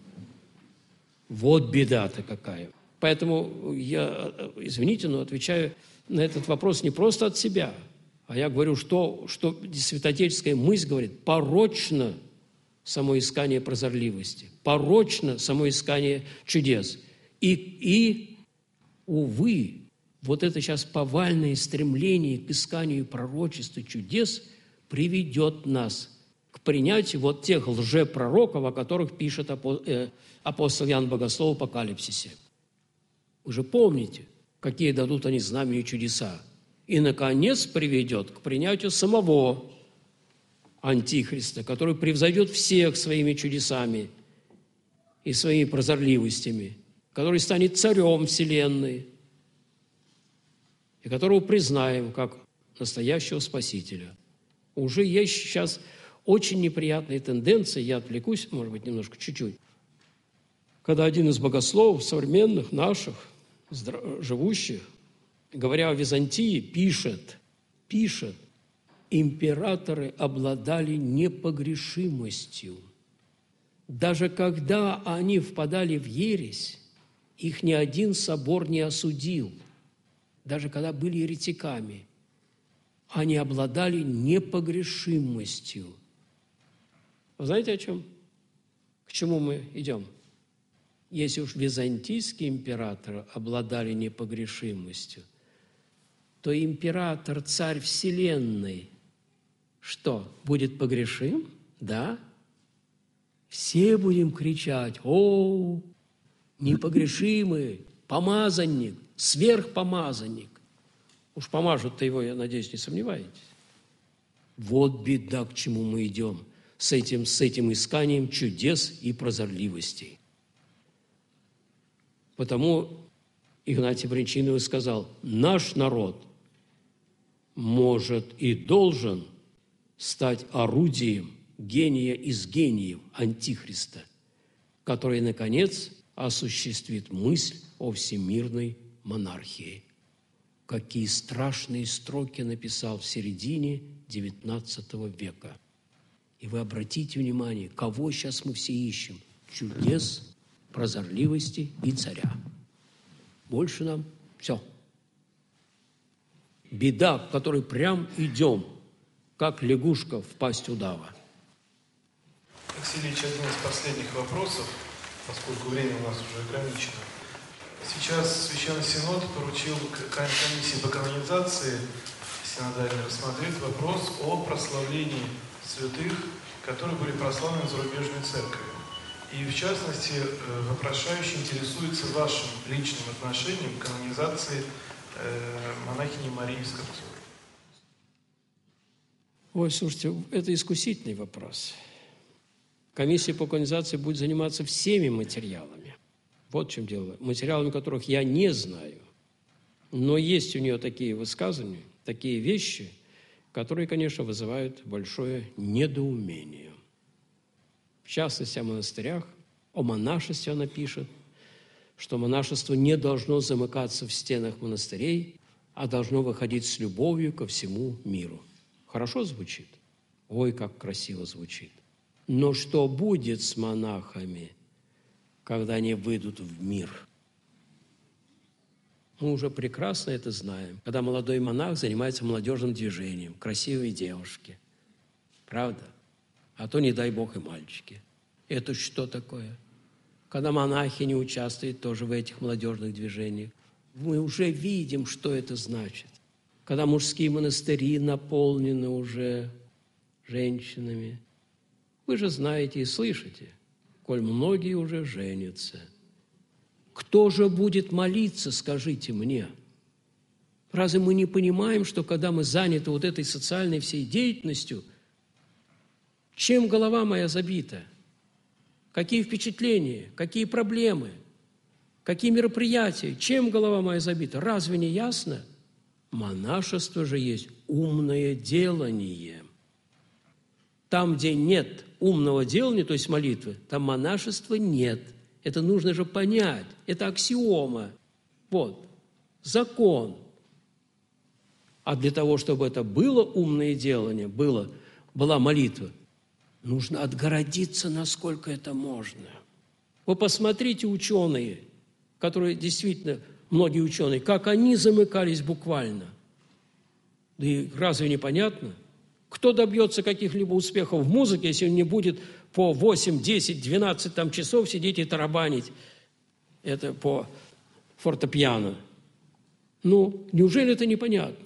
S1: Вот беда-то какая. Поэтому я, извините, но отвечаю на этот вопрос не просто от себя, а я говорю, что святоотеческая мысль говорит, порочно само искание прозорливости, порочно само искание чудес. И увы, вот это сейчас повальное стремление к исканию пророчеств и чудес приведет нас к принятию вот тех лжепророков, о которых пишет апостол Иоанн Богослов в Апокалипсисе. Вы же помните, какие дадут они знамения и чудеса. И, наконец, приведет к принятию самого Антихриста, который превзойдет всех своими чудесами и своими прозорливостями, который станет царем вселенной, и которого признаем как настоящего Спасителя. Уже есть сейчас очень неприятные тенденции, я отвлекусь, может быть, немножко, чуть-чуть, когда один из богословов современных, наших, живущих, говоря о Византии, пишет, императоры обладали непогрешимостью. Даже когда они впадали в ересь, их ни один собор не осудил. Даже когда были еретиками, они обладали непогрешимостью. Вы знаете, о чем? К чему мы идем? Если уж византийские императоры обладали непогрешимостью, то император, царь вселенной, что, будет погрешим? Да. Все будем кричать, о, непогрешимый, помазанник, сверхпомазанник. Уж помажут-то его, я надеюсь, не сомневаетесь. Вот беда, к чему мы идем с этим исканием чудес и прозорливостей. Потому Игнатий Брянчинов сказал: наш народ может и должен стать орудием гения из гениев Антихриста, который, наконец, осуществит мысль о всемирной монархии. Какие страшные строки написал в середине XIX века. И вы обратите внимание, кого сейчас мы все ищем? Чудес, прозорливости и царя. Больше нам все. Беда, к которой прям идем, как лягушка в пасть удава.
S3: Алексей Ильич, один из последних вопросов, поскольку время у нас уже ограничено. Сейчас Священный Синод поручил комиссии по канонизации синодально рассмотреть вопрос о прославлении святых, которые были прославлены в зарубежной церкви. И в частности, вопрошающий интересуется вашим личным отношением к канонизации монахини Марии Скопцовой.
S1: Ой, слушайте, это искусительный вопрос. Комиссия по канонизации будет заниматься всеми материалами. Вот в чем дело. Материалами, которых я не знаю. Но есть у нее такие высказывания, такие вещи, которые, конечно, вызывают большое недоумение. В частности, о монастырях, о монашестве она пишет, что монашество не должно замыкаться в стенах монастырей, а должно выходить с любовью ко всему миру. Хорошо звучит? Ой, как красиво звучит. Но что будет с монахами, когда они выйдут в мир? Мы уже прекрасно это знаем. Когда молодой монах занимается молодежным движением, красивые девушки. Правда? А то, не дай Бог, и мальчики. Это что такое? Когда монахи не участвуют тоже в этих молодежных движениях. Мы уже видим, что это значит. Когда мужские монастыри наполнены уже женщинами. Вы же знаете и слышите, коль многие уже женятся. Кто же будет молиться, скажите мне? Разве мы не понимаем, что когда мы заняты вот этой социальной всей деятельностью, чем голова моя забита? Какие впечатления, какие проблемы, какие мероприятия, чем голова моя забита? Разве не ясно? Монашество же есть умное делание. Там, где нет умного делания, то есть молитвы, там монашества нет. Это нужно же понять. Это аксиома. Вот. Закон. А для того, чтобы это было умное делание, была молитва, нужно отгородиться, насколько это можно. Вы посмотрите, ученые, которые действительно, многие ученые, как они замыкались буквально. Да и разве не понятно? Кто добьется каких-либо успехов в музыке, если он не будет по 8, 10, 12 часов сидеть и тарабанить это по фортепиано? Ну, неужели это непонятно?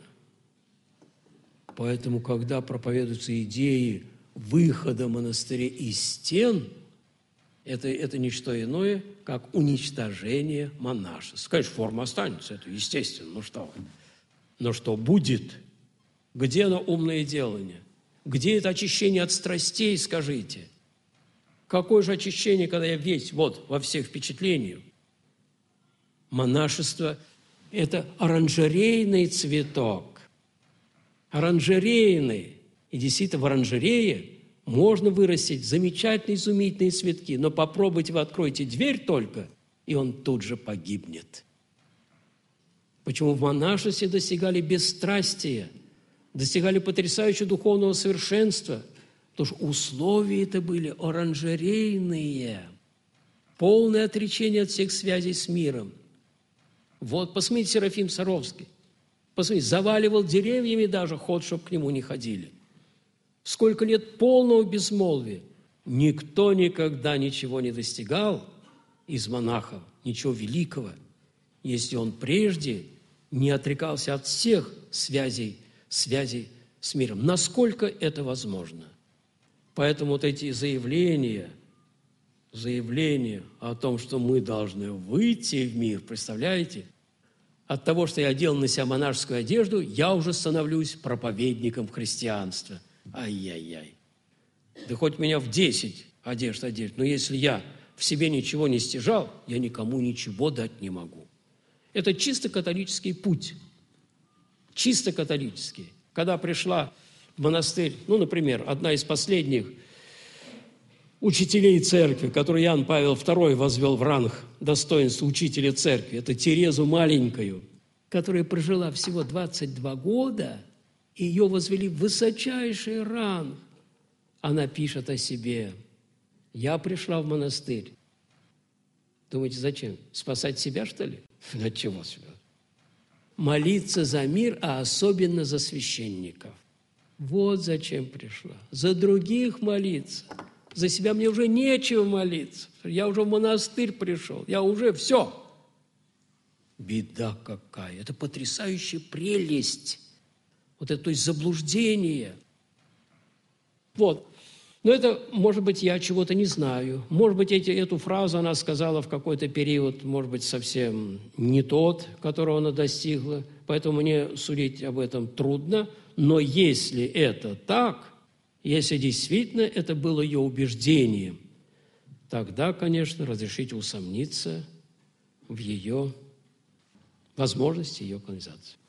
S1: Поэтому, когда проповедуются идеи выхода монастыря из стен, это не что иное, как уничтожение монашества. Конечно, форма останется, это естественно, ну что вы. Но что будет? Где оно умное делание? Где это очищение от страстей, скажите? Какое же очищение, когда я весь, вот, во всех впечатлениях? Монашество – это оранжерейный цветок. Оранжерейный. И действительно, в оранжерее можно вырастить замечательные, изумительные цветки, но попробуйте, вы откроете дверь только, и он тут же погибнет. Почему в монашестве достигали бесстрастия, достигали потрясающего духовного совершенства? Потому что условия это были оранжерейные, полное отречение от всех связей с миром. Вот, посмотрите, Серафим Саровский. Посмотрите, заваливал деревьями даже ход, чтобы к нему не ходили. Сколько лет полного безмолвия. Никто никогда ничего не достигал из монахов, ничего великого, если он прежде не отрекался от всех связей с миром. Насколько это возможно? Поэтому вот эти заявления о том, что мы должны выйти в мир, представляете? От того, что я одел на себя монашескую одежду, я уже становлюсь проповедником христианства. Ай-яй-яй. Да хоть меня в 10 одежд одеть, но если я в себе ничего не стяжал, я никому ничего дать не могу. Это чисто католический путь. Чисто католический. Когда пришла в монастырь, например, одна из последних учителей церкви, которую Иоанн Павел II возвел в ранг достоинства учителя церкви, это Терезу Маленькую, которая прожила всего 22 года, и ее возвели в высочайший ранг. Она пишет о себе: «Я пришла в монастырь». Думаете, зачем? Спасать себя, что ли? От чего себя? Молиться за мир, а особенно за священников. Вот зачем пришла. За других молиться. За себя мне уже нечего молиться. Я уже в монастырь пришел. Я уже все. Беда какая. Это потрясающая прелесть. Вот это, то есть заблуждение. Вот. Но это, может быть, я чего-то не знаю. Может быть, эту фразу она сказала в какой-то период, может быть, совсем не тот, которого она достигла. Поэтому мне судить об этом трудно. Но если это так, если действительно это было ее убеждением, тогда, конечно, разрешите усомниться в ее возможности, ее канонизации.